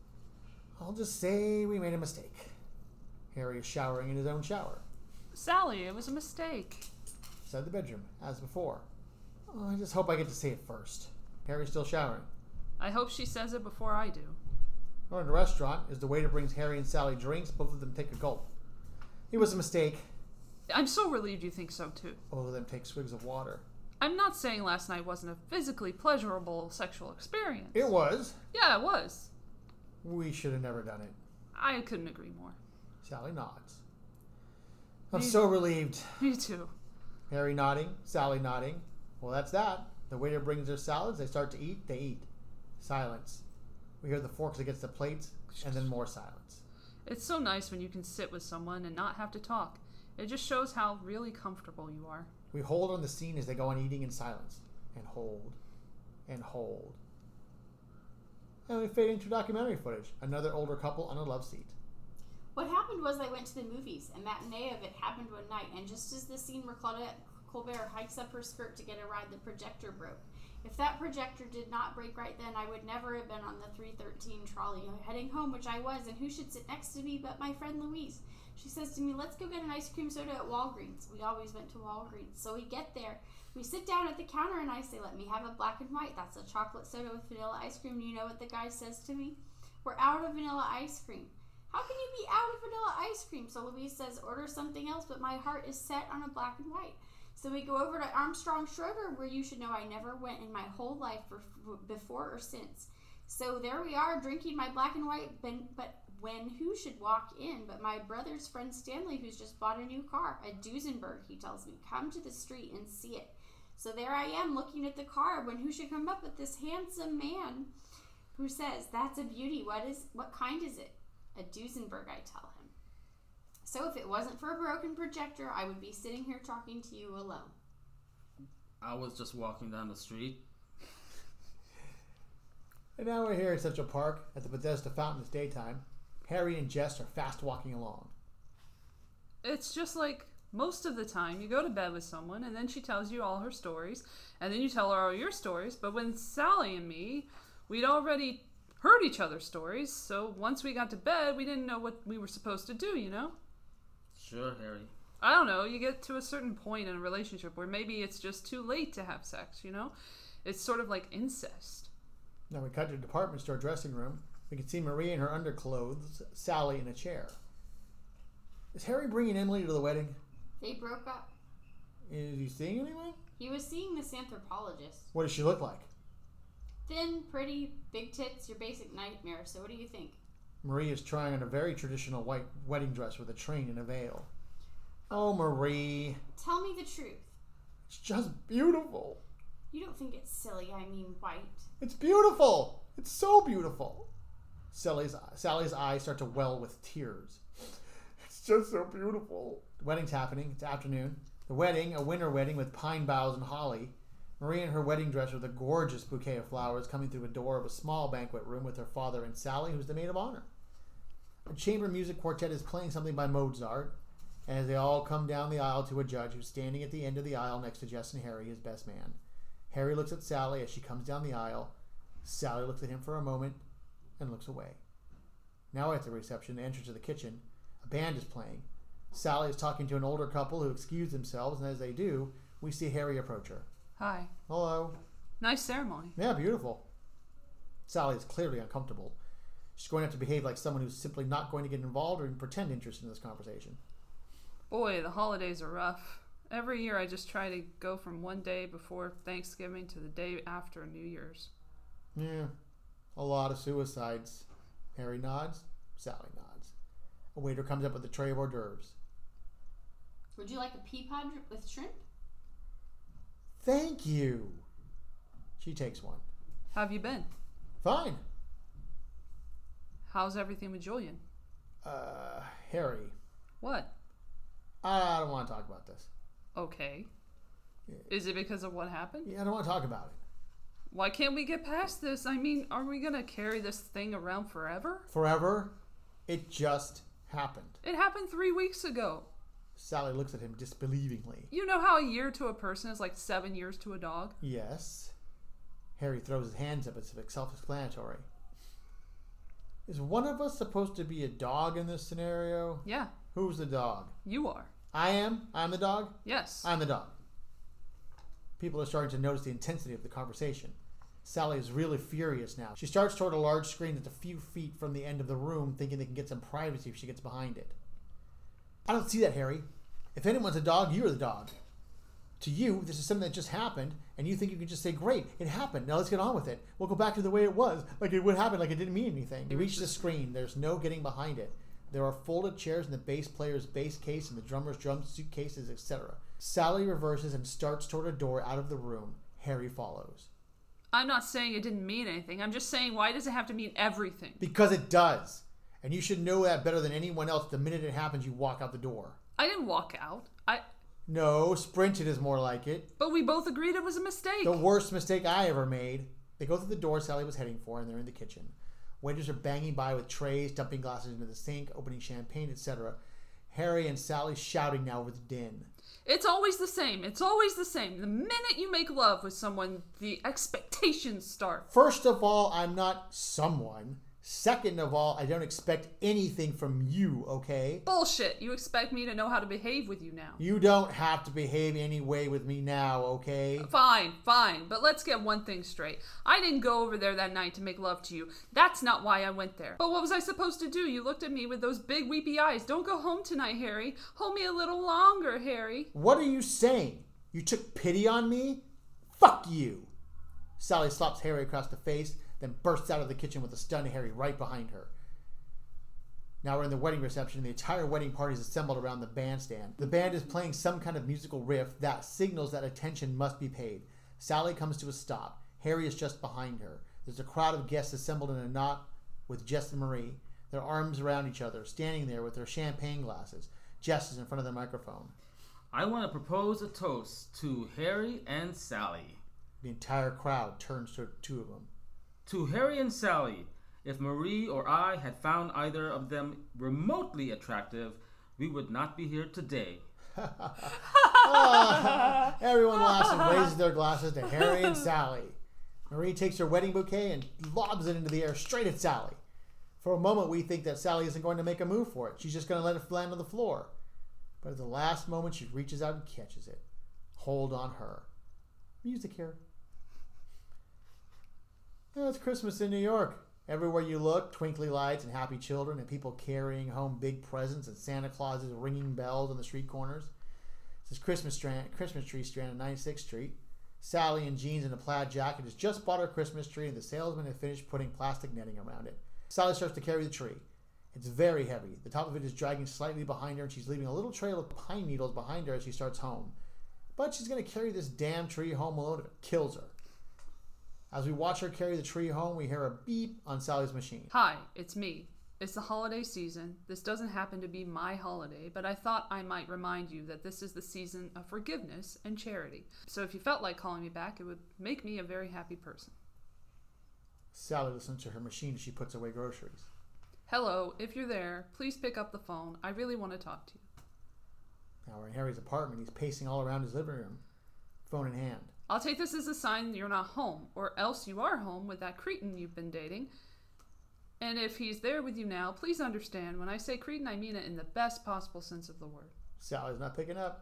I'll just say we made a mistake. Harry is showering in his own shower. Sally, it was a mistake. Inside the bedroom, as before. Oh, I just hope I get to say it first. Harry's still showering. I hope she says it before I do. We're in a restaurant. As the waiter brings Harry and Sally drinks, both of them take a gulp. It was a mistake. I'm so relieved you think so too. Both of them take swigs of water. I'm not saying last night wasn't a physically pleasurable sexual experience. It was. Yeah, it was. We should have never done it. I couldn't agree more. Sally nods. I'm Me- so relieved. Me too. Harry nodding, Sally nodding. Well, that's that. The waiter brings their salads. They start to eat. They eat. Silence. We hear the forks against the plates, and then more silence. It's so nice when you can sit with someone and not have to talk. It just shows how really comfortable you are. We hold on the scene as they go on eating in silence. And hold. And hold. And we fade into documentary footage. Another older couple on a love seat. What happened was I went to the movies. A matinee of it happened one night, and just as the scene where Claudette Colbert hikes up her skirt to get a ride, the projector broke. If that projector did not break right then, I would never have been on the 313 trolley heading home, which I was, and who should sit next to me but my friend Louise. She says to me, let's go get an ice cream soda at Walgreens. We always went to Walgreens. So we get there. We sit down at the counter, and I say, let me have a black and white. That's a chocolate soda with vanilla ice cream. You know what the guy says to me? We're out of vanilla ice cream. How can you be out of vanilla ice cream? So Louise says, order something else, but my heart is set on a black and white. So we go over to Armstrong Schroeder, where you should know I never went in my whole life before or since. So there we are, drinking my black and white, but when who should walk in but my brother's friend Stanley, who's just bought a new car, a Duesenberg, he tells me. Come to the street and see it. So there I am looking at the car when who should come up but this handsome man who says, that's a beauty. What kind is it? A Duesenberg, I tell him. So if it wasn't for a broken projector, I would be sitting here talking to you alone. I was just walking down the street. And now we're here at Central Park at the Bethesda Fountain. It's daytime. Harry and Jess are fast walking along. It's just like most of the time you go to bed with someone and then she tells you all her stories and then you tell her all your stories. But when Sally and me, we'd already heard each other's stories. So once we got to bed, we didn't know what we were supposed to do, you know? Sure, Harry. I don't know. You get to a certain point in a relationship where maybe it's just too late to have sex, you know? It's sort of like incest. Now we cut to the department store dressing room. We can see Marie in her underclothes, Sally in a chair. Is Harry bringing Emily to the wedding? They broke up. Is he seeing anyone? He was seeing this anthropologist. What does she look like? Thin, pretty, big tits, your basic nightmare. So what do you think? Marie is trying on a very traditional white wedding dress with a train and a veil. Oh, Marie. Tell me the truth. It's just beautiful. You don't think it's silly, I mean white. It's beautiful. It's so beautiful. Sally's eyes start to well with tears. It's just so beautiful. The wedding's happening. It's afternoon. The wedding, a winter wedding with pine boughs and holly. Marie in her wedding dress with a gorgeous bouquet of flowers coming through a door of a small banquet room with her father and Sally, who's the maid of honor. A chamber music quartet is playing something by Mozart, as they all come down the aisle to a judge who's standing at the end of the aisle next to Jess and Harry, his best man. Harry looks at Sally as she comes down the aisle. Sally looks at him for a moment and looks away. Now at the reception, the entrance to the kitchen, a band is playing. Sally is talking to an older couple who excuse themselves, and as they do, we see Harry approach her. Hi. Hello. Nice ceremony. Yeah, beautiful. Sally is clearly uncomfortable. She's going to have to behave like someone who's simply not going to get involved or even pretend interest in this conversation. Boy, the holidays are rough. Every year I just try to go from one day before Thanksgiving to the day after New Year's. Yeah, a lot of suicides. Harry nods. Sally nods. A waiter comes up with a tray of hors d'oeuvres. Would you like a pea pod with shrimp? Thank you. She takes one. How have you been? Fine. How's everything with Julian? Harry. What? I don't want to talk about this. Okay. Is it because of what happened? Yeah, I don't want to talk about it. Why can't we get past this? I mean, are we going to carry this thing around forever? Forever? It just happened. It happened 3 weeks ago. Sally looks at him disbelievingly. You know how a year to a person is like 7 years to a dog? Yes. Harry throws his hands up as if it's self-explanatory. Is one of us supposed to be a dog in this scenario? Yeah, Who's the dog? you are. I am? I'm the dog? Yes. I'm the dog. People are starting to notice the intensity of the conversation. Sally is really furious now. She starts toward a large screen that's a few feet from the end of the room, thinking they can get some privacy if she gets behind it. I don't see that, Harry. If anyone's a dog, you're the dog. To you, this is something that just happened, and you think you can just say, great, it happened, now let's get on with it. We'll go back to the way it was, like it would happen, like it didn't mean anything. You reach the screen, there's no getting behind it. There are folded chairs in the bass player's bass case and the drummer's drum suitcases, etc. Sally reverses and starts toward a door out of the room. Harry follows. I'm not saying it didn't mean anything. I'm just saying, why does it have to mean everything? Because it does. And you should know that better than anyone else. The minute it happens, you walk out the door. I didn't walk out. No, sprinted is more like it. But we both agreed it was a mistake. The worst mistake I ever made. They go through the door Sally was heading for, and they're in the kitchen. Waiters are banging by with trays, dumping glasses into the sink, opening champagne, etc. Harry and Sally shouting now over the din. It's always the same. It's always the same. The minute you make love with someone, the expectations start. First of all, I'm not someone. Second of all, I don't expect anything from you, okay? Bullshit. You expect me to know how to behave with you now. You don't have to behave any way with me now, okay? Fine. But let's get one thing straight. I didn't go over there that night to make love to you. That's not why I went there. But what was I supposed to do? You looked at me with those big weepy eyes. Don't go home tonight, Harry. Hold me a little longer, Harry. What are you saying? You took pity on me? Fuck you! Sally slaps Harry across the face, then bursts out of the kitchen with a stunned Harry right behind her. Now we're in the wedding reception. The entire wedding party is assembled around the bandstand. The band is playing some kind of musical riff that signals that attention must be paid. Sally comes to a stop. Harry is just behind her. There's a crowd of guests assembled in a knot with Jess and Marie, their arms around each other, standing there with their champagne glasses. Jess is in front of the microphone. I want to propose a toast to Harry and Sally. The entire crowd turns to two of them. To Harry and Sally, if Marie or I had found either of them remotely attractive, we would not be here today. Everyone laughs and raises their glasses to Harry and Sally. Marie takes her wedding bouquet and lobs it into the air straight at Sally. For a moment, we think that Sally isn't going to make a move for it. She's just going to let it land on the floor. But at the last moment, she reaches out and catches it. Hold on her. Music here. Oh, it's Christmas in New York. Everywhere you look, twinkly lights and happy children and people carrying home big presents and Santa Claus is ringing bells on the street corners. This is Christmas tree stand on 96th Street. Sally in jeans and a plaid jacket has just bought her Christmas tree and the salesman had finished putting plastic netting around it. Sally starts to carry the tree. It's very heavy. The top of it is dragging slightly behind her and she's leaving a little trail of pine needles behind her as she starts home. But she's going to carry this damn tree home alone if it kills her. As we watch her carry the tree home, we hear a beep on Sally's machine. Hi, it's me. It's the holiday season. This doesn't happen to be my holiday, but I thought I might remind you that this is the season of forgiveness and charity. So if you felt like calling me back, it would make me a very happy person. Sally listens to her machine as she puts away groceries. Hello, if you're there, please pick up the phone. I really want to talk to you. Now we're in Harry's apartment. He's pacing all around his living room, phone in hand. I'll take this as a sign you're not home, or else you are home with that cretin you've been dating. And if he's there with you now, please understand, when I say cretin, I mean it in the best possible sense of the word. Sally's not picking up.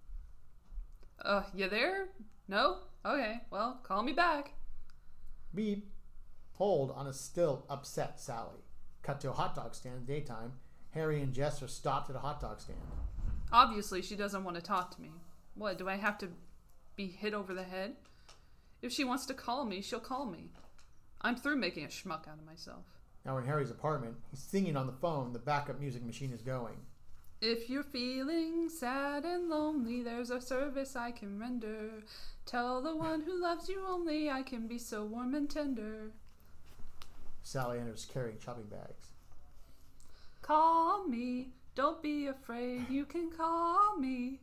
You there? No? Okay, well, call me back. Beep. Hold on a still upset Sally. Cut to a hot dog stand daytime. Harry and Jess are stopped at a hot dog stand. Obviously, she doesn't want to talk to me. What, do I have to be hit over the head? If she wants to call me, she'll call me. I'm through making a schmuck out of myself. Now in Harry's apartment, he's singing on the phone. The backup music machine is going. If you're feeling sad and lonely, there's a service I can render. Tell the one who loves you only, I can be so warm and tender. Sally enters carrying shopping bags. Call me, don't be afraid, you can call me.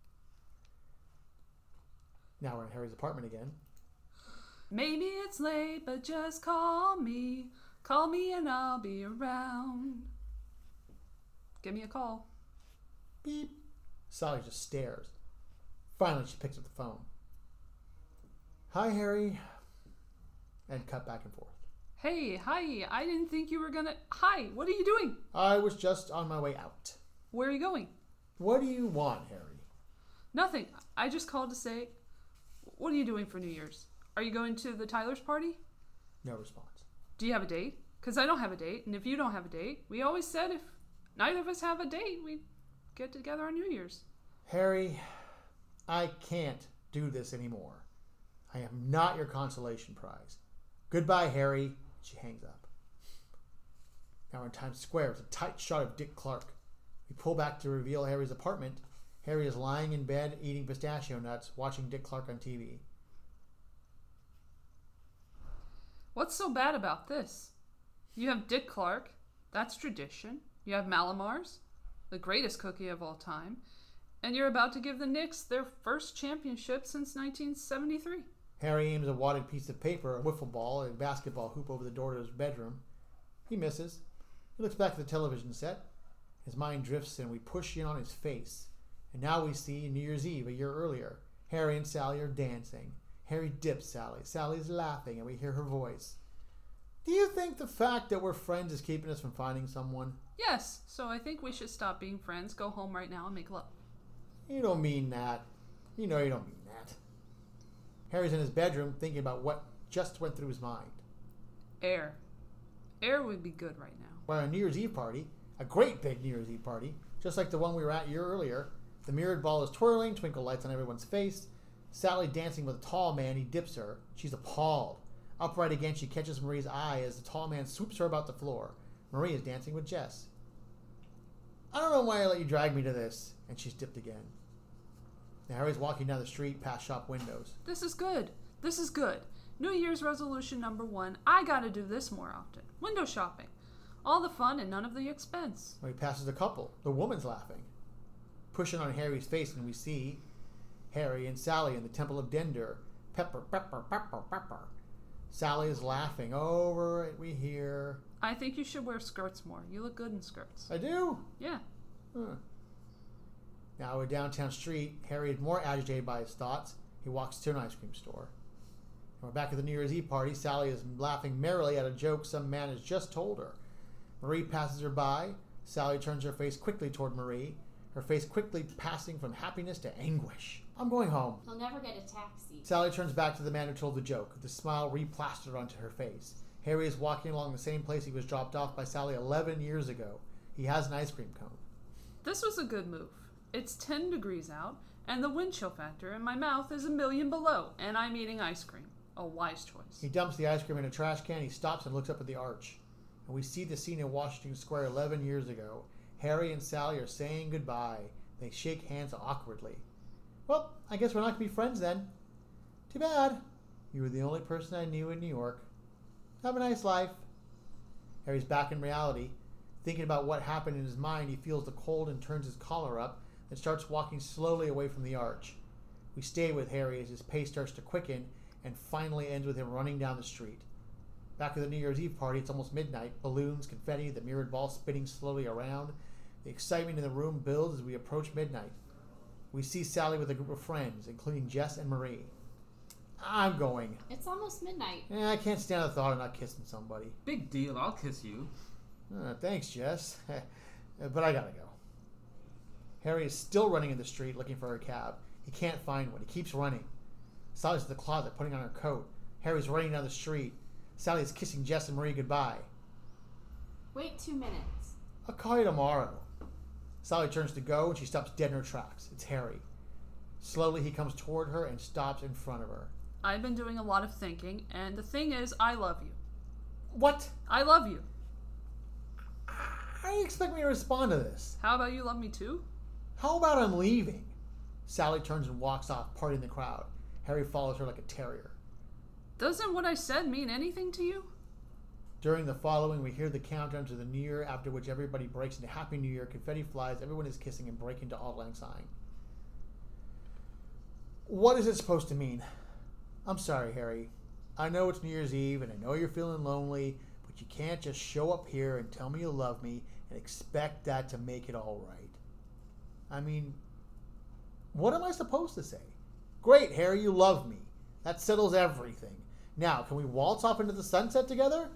Now we're in Harry's apartment again. Maybe it's late, but just call me. Call me and I'll be around. Give me a call. Beep. Sally just stares. Finally, she picks up the phone. Hi, Harry. And cut back and forth. Hey, hi, I didn't think you were gonna... Hi, what are you doing? I was just on my way out. Where are you going? What do you want, Harry? Nothing. I just called to say... What are you doing for New Year's? Are you going to the Tyler's party? No response. Do you have a date? Because I don't have a date, and if you don't have a date, we always said if neither of us have a date, we'd get together on New Year's. Harry, I can't do this anymore. I am not your consolation prize. Goodbye, Harry. She hangs up. Now we're in Times Square. It's a tight shot of Dick Clark. We pull back to reveal Harry's apartment. Harry is lying in bed eating pistachio nuts, watching Dick Clark on TV. What's so bad about this? You have Dick Clark. That's tradition. You have Mallomars, the greatest cookie of all time. And you're about to give the Knicks their first championship since 1973. Harry aims a wadded piece of paper, a wiffle ball, and a basketball hoop over the door to his bedroom. He misses. He looks back at the television set. His mind drifts and we push in on his face. And now we see New Year's Eve a year earlier. Harry and Sally are dancing. Harry dips Sally. Sally's laughing and we hear her voice. Do you think the fact that we're friends is keeping us from finding someone? Yes, so I think we should stop being friends, go home right now and make love. You don't mean that. You know you don't mean that. Harry's in his bedroom thinking about what just went through his mind. Air. Air would be good right now. We're at a New Year's Eve party, a great big New Year's Eve party, just like the one we were at a year earlier. The mirrored ball is twirling, twinkle lights on everyone's face. Sally dancing with a tall man, he dips her. She's appalled. Upright again, she catches Marie's eye as the tall man swoops her about the floor. Marie is dancing with Jess. I don't know why I let you drag me to this. And she's dipped again. Now Harry's walking down the street past shop windows. This is good. This is good. New Year's resolution number 1. I gotta do this more often. Window shopping. All the fun and none of the expense. When he passes a couple, the woman's laughing. pushing on Harry's face, and we see Harry and Sally in the Temple of Dender. Pepper, pepper, pepper, pepper. Sally is laughing. Over it, we hear. I think you should wear skirts more. You look good in skirts. I do? Yeah. Huh. Now we're downtown street. Harry is more agitated by his thoughts. He walks to an ice cream store. And we're back at the New Year's Eve party. Sally is laughing merrily at a joke some man has just told her. Marie passes her by. Sally turns her face quickly toward Marie, her face quickly passing from happiness to anguish. I'm going home. He'll never get a taxi. Sally turns back to the man who told the joke, the smile replastered onto her face. Harry is walking along the same place he was dropped off by Sally 11 years ago. He has an ice cream cone. This was a good move. It's 10 degrees out, and the wind chill factor in my mouth is 1,000,000 below, and I'm eating ice cream. A wise choice. He dumps the ice cream in a trash can. He stops and looks up at the arch. And we see the scene in Washington Square 11 years ago. Harry and Sally are saying goodbye. They shake hands awkwardly. Well, I guess we're not going to be friends then. Too bad. You were the only person I knew in New York. Have a nice life. Harry's back in reality. Thinking about what happened in his mind, he feels the cold and turns his collar up and starts walking slowly away from the arch. We stay with Harry as his pace starts to quicken and finally ends with him running down the street. Back at the New Year's Eve party, it's almost midnight. Balloons, confetti, the mirrored ball spinning slowly around. The excitement in the room builds as we approach midnight. We see Sally with a group of friends, including Jess and Marie. I'm going. It's almost midnight. I can't stand the thought of not kissing somebody. Big deal, I'll kiss you. Thanks, Jess. But I gotta go. Harry is still running in the street looking for a cab. He can't find one. He keeps running. Sally's at the closet putting on her coat. Harry's running down the street. Sally is kissing Jess and Marie goodbye. Wait 2 minutes. I'll call you tomorrow. Sally turns to go and she stops dead in her tracks. It's Harry. Slowly he comes toward her and stops in front of her. I've been doing a lot of thinking, and the thing is, I love you. What? I love you. How do you expect me to respond to this? How about you love me too? How about I'm leaving? Sally turns and walks off, parting the crowd. Harry follows her like a terrier. Doesn't what I said mean anything to you? During the following, we hear the countdown to the New Year, after which everybody breaks into Happy New Year, confetti flies, everyone is kissing and breaking into Auld Lang Syne. What is it supposed to mean? I'm sorry, Harry. I know it's New Year's Eve, and I know you're feeling lonely, but you can't just show up here and tell me you love me and expect that to make it all right. I mean, what am I supposed to say? Great, Harry, you love me. That settles everything. Now, can we waltz off into the sunset together?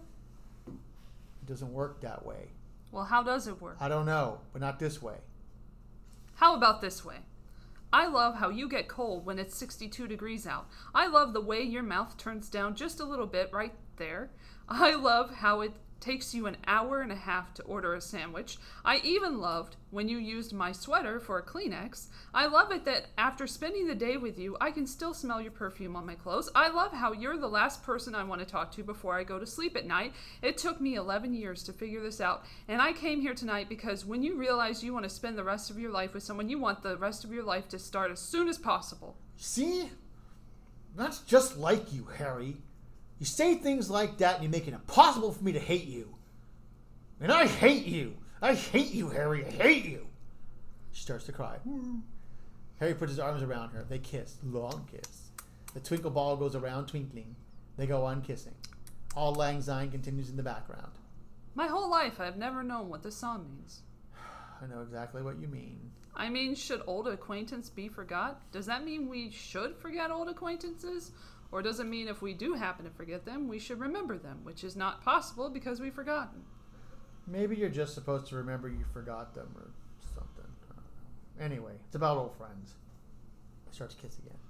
It doesn't work that way. Well, how does it work? I don't know, but not this way. How about this way? I love how you get cold when it's 62 degrees out. I love the way your mouth turns down just a little bit right there. I love how it takes you an hour and a half to order a sandwich. I even loved when you used my sweater for a Kleenex. I love it that after spending the day with you, I can still smell your perfume on my clothes. I love how you're the last person I want to talk to before I go to sleep at night. It took me 11 years to figure this out, and I came here tonight because when you realize you want to spend the rest of your life with someone, you want the rest of your life to start as soon as possible. See? That's just like you, Harry. You say things like that and you make it impossible for me to hate you. And I hate you. I hate you, Harry. I hate you. She starts to cry. Harry puts his arms around her. They kiss. Long kiss. The twinkle ball goes around twinkling. They go on kissing. Auld Lang Syne continues in the background. My whole life I've never known what this song means. I know exactly what you mean. I mean, should old acquaintance be forgot? Does that mean we should forget old acquaintances? Or does it mean if we do happen to forget them, we should remember them, which is not possible because we've forgotten? Maybe you're just supposed to remember you forgot them or something. I don't know. Anyway, it's about old friends. They start to kiss again.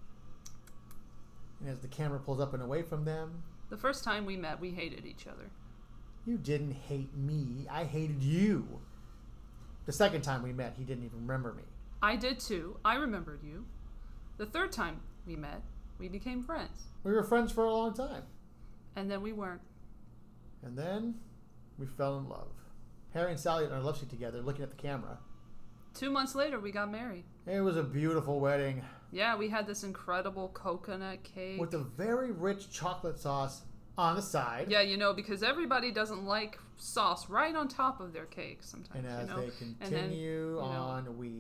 And as the camera pulls up and away from them... The first time we met, we hated each other. You didn't hate me. I hated you. The second time we met, he didn't even remember me. I did too. I remembered you. The third time we met, we became friends. We were friends for a long time. And then we weren't. And then we fell in love. Harry and Sally are in our love seat together, looking at the camera. 2 months later, we got married. It was a beautiful wedding. Yeah, we had this incredible coconut cake. With a very rich chocolate sauce on the side. Yeah, you know, because everybody doesn't like sauce right on top of their cake sometimes. And as you know? they continue then, on, we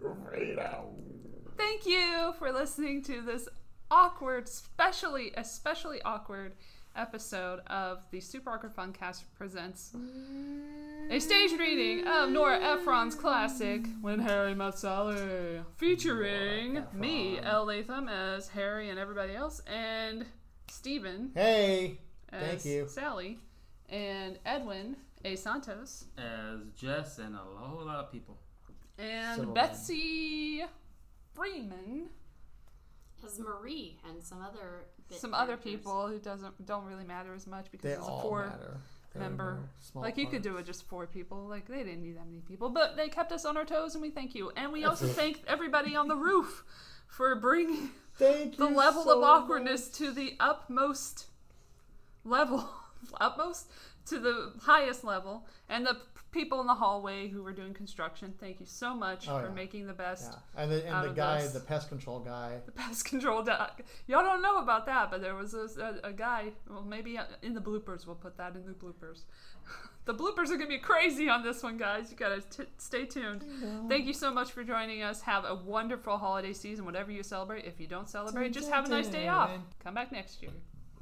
Thank you for listening to this awkward, especially awkward episode of the Super Awkward Funcast presents a stage reading of Nora Ephron's classic When Harry Met Sally, featuring me, Elle Latham, as Harry and everybody else, and Stephen Hey, as thank you. Sally, and Edwin A. Santos As Jess and a whole lot of people. and Civil Betsy Freeman. As Marie and some other Other people who don't really matter as much because They it's a all four matter. They're member. small Like you could do it just 4 people. Like they didn't need that many people, but they kept us on our toes, and we thank you. And we also thank everybody on the roof for bringing Thank the you level so of awkwardness to the utmost level, to the highest level, and the people in the hallway who were doing construction. Thank you so much for making the best. Yeah, and the guy, the pest control guy. The pest control dog. Y'all don't know about that, but there was a guy. Well, maybe in the bloopers, we'll put that in the bloopers. The bloopers are gonna be crazy on this one, guys. You gotta stay tuned. Thank you so much for joining us. Have a wonderful holiday season, whatever you celebrate. If you don't celebrate, just have a nice day off. Come back next year.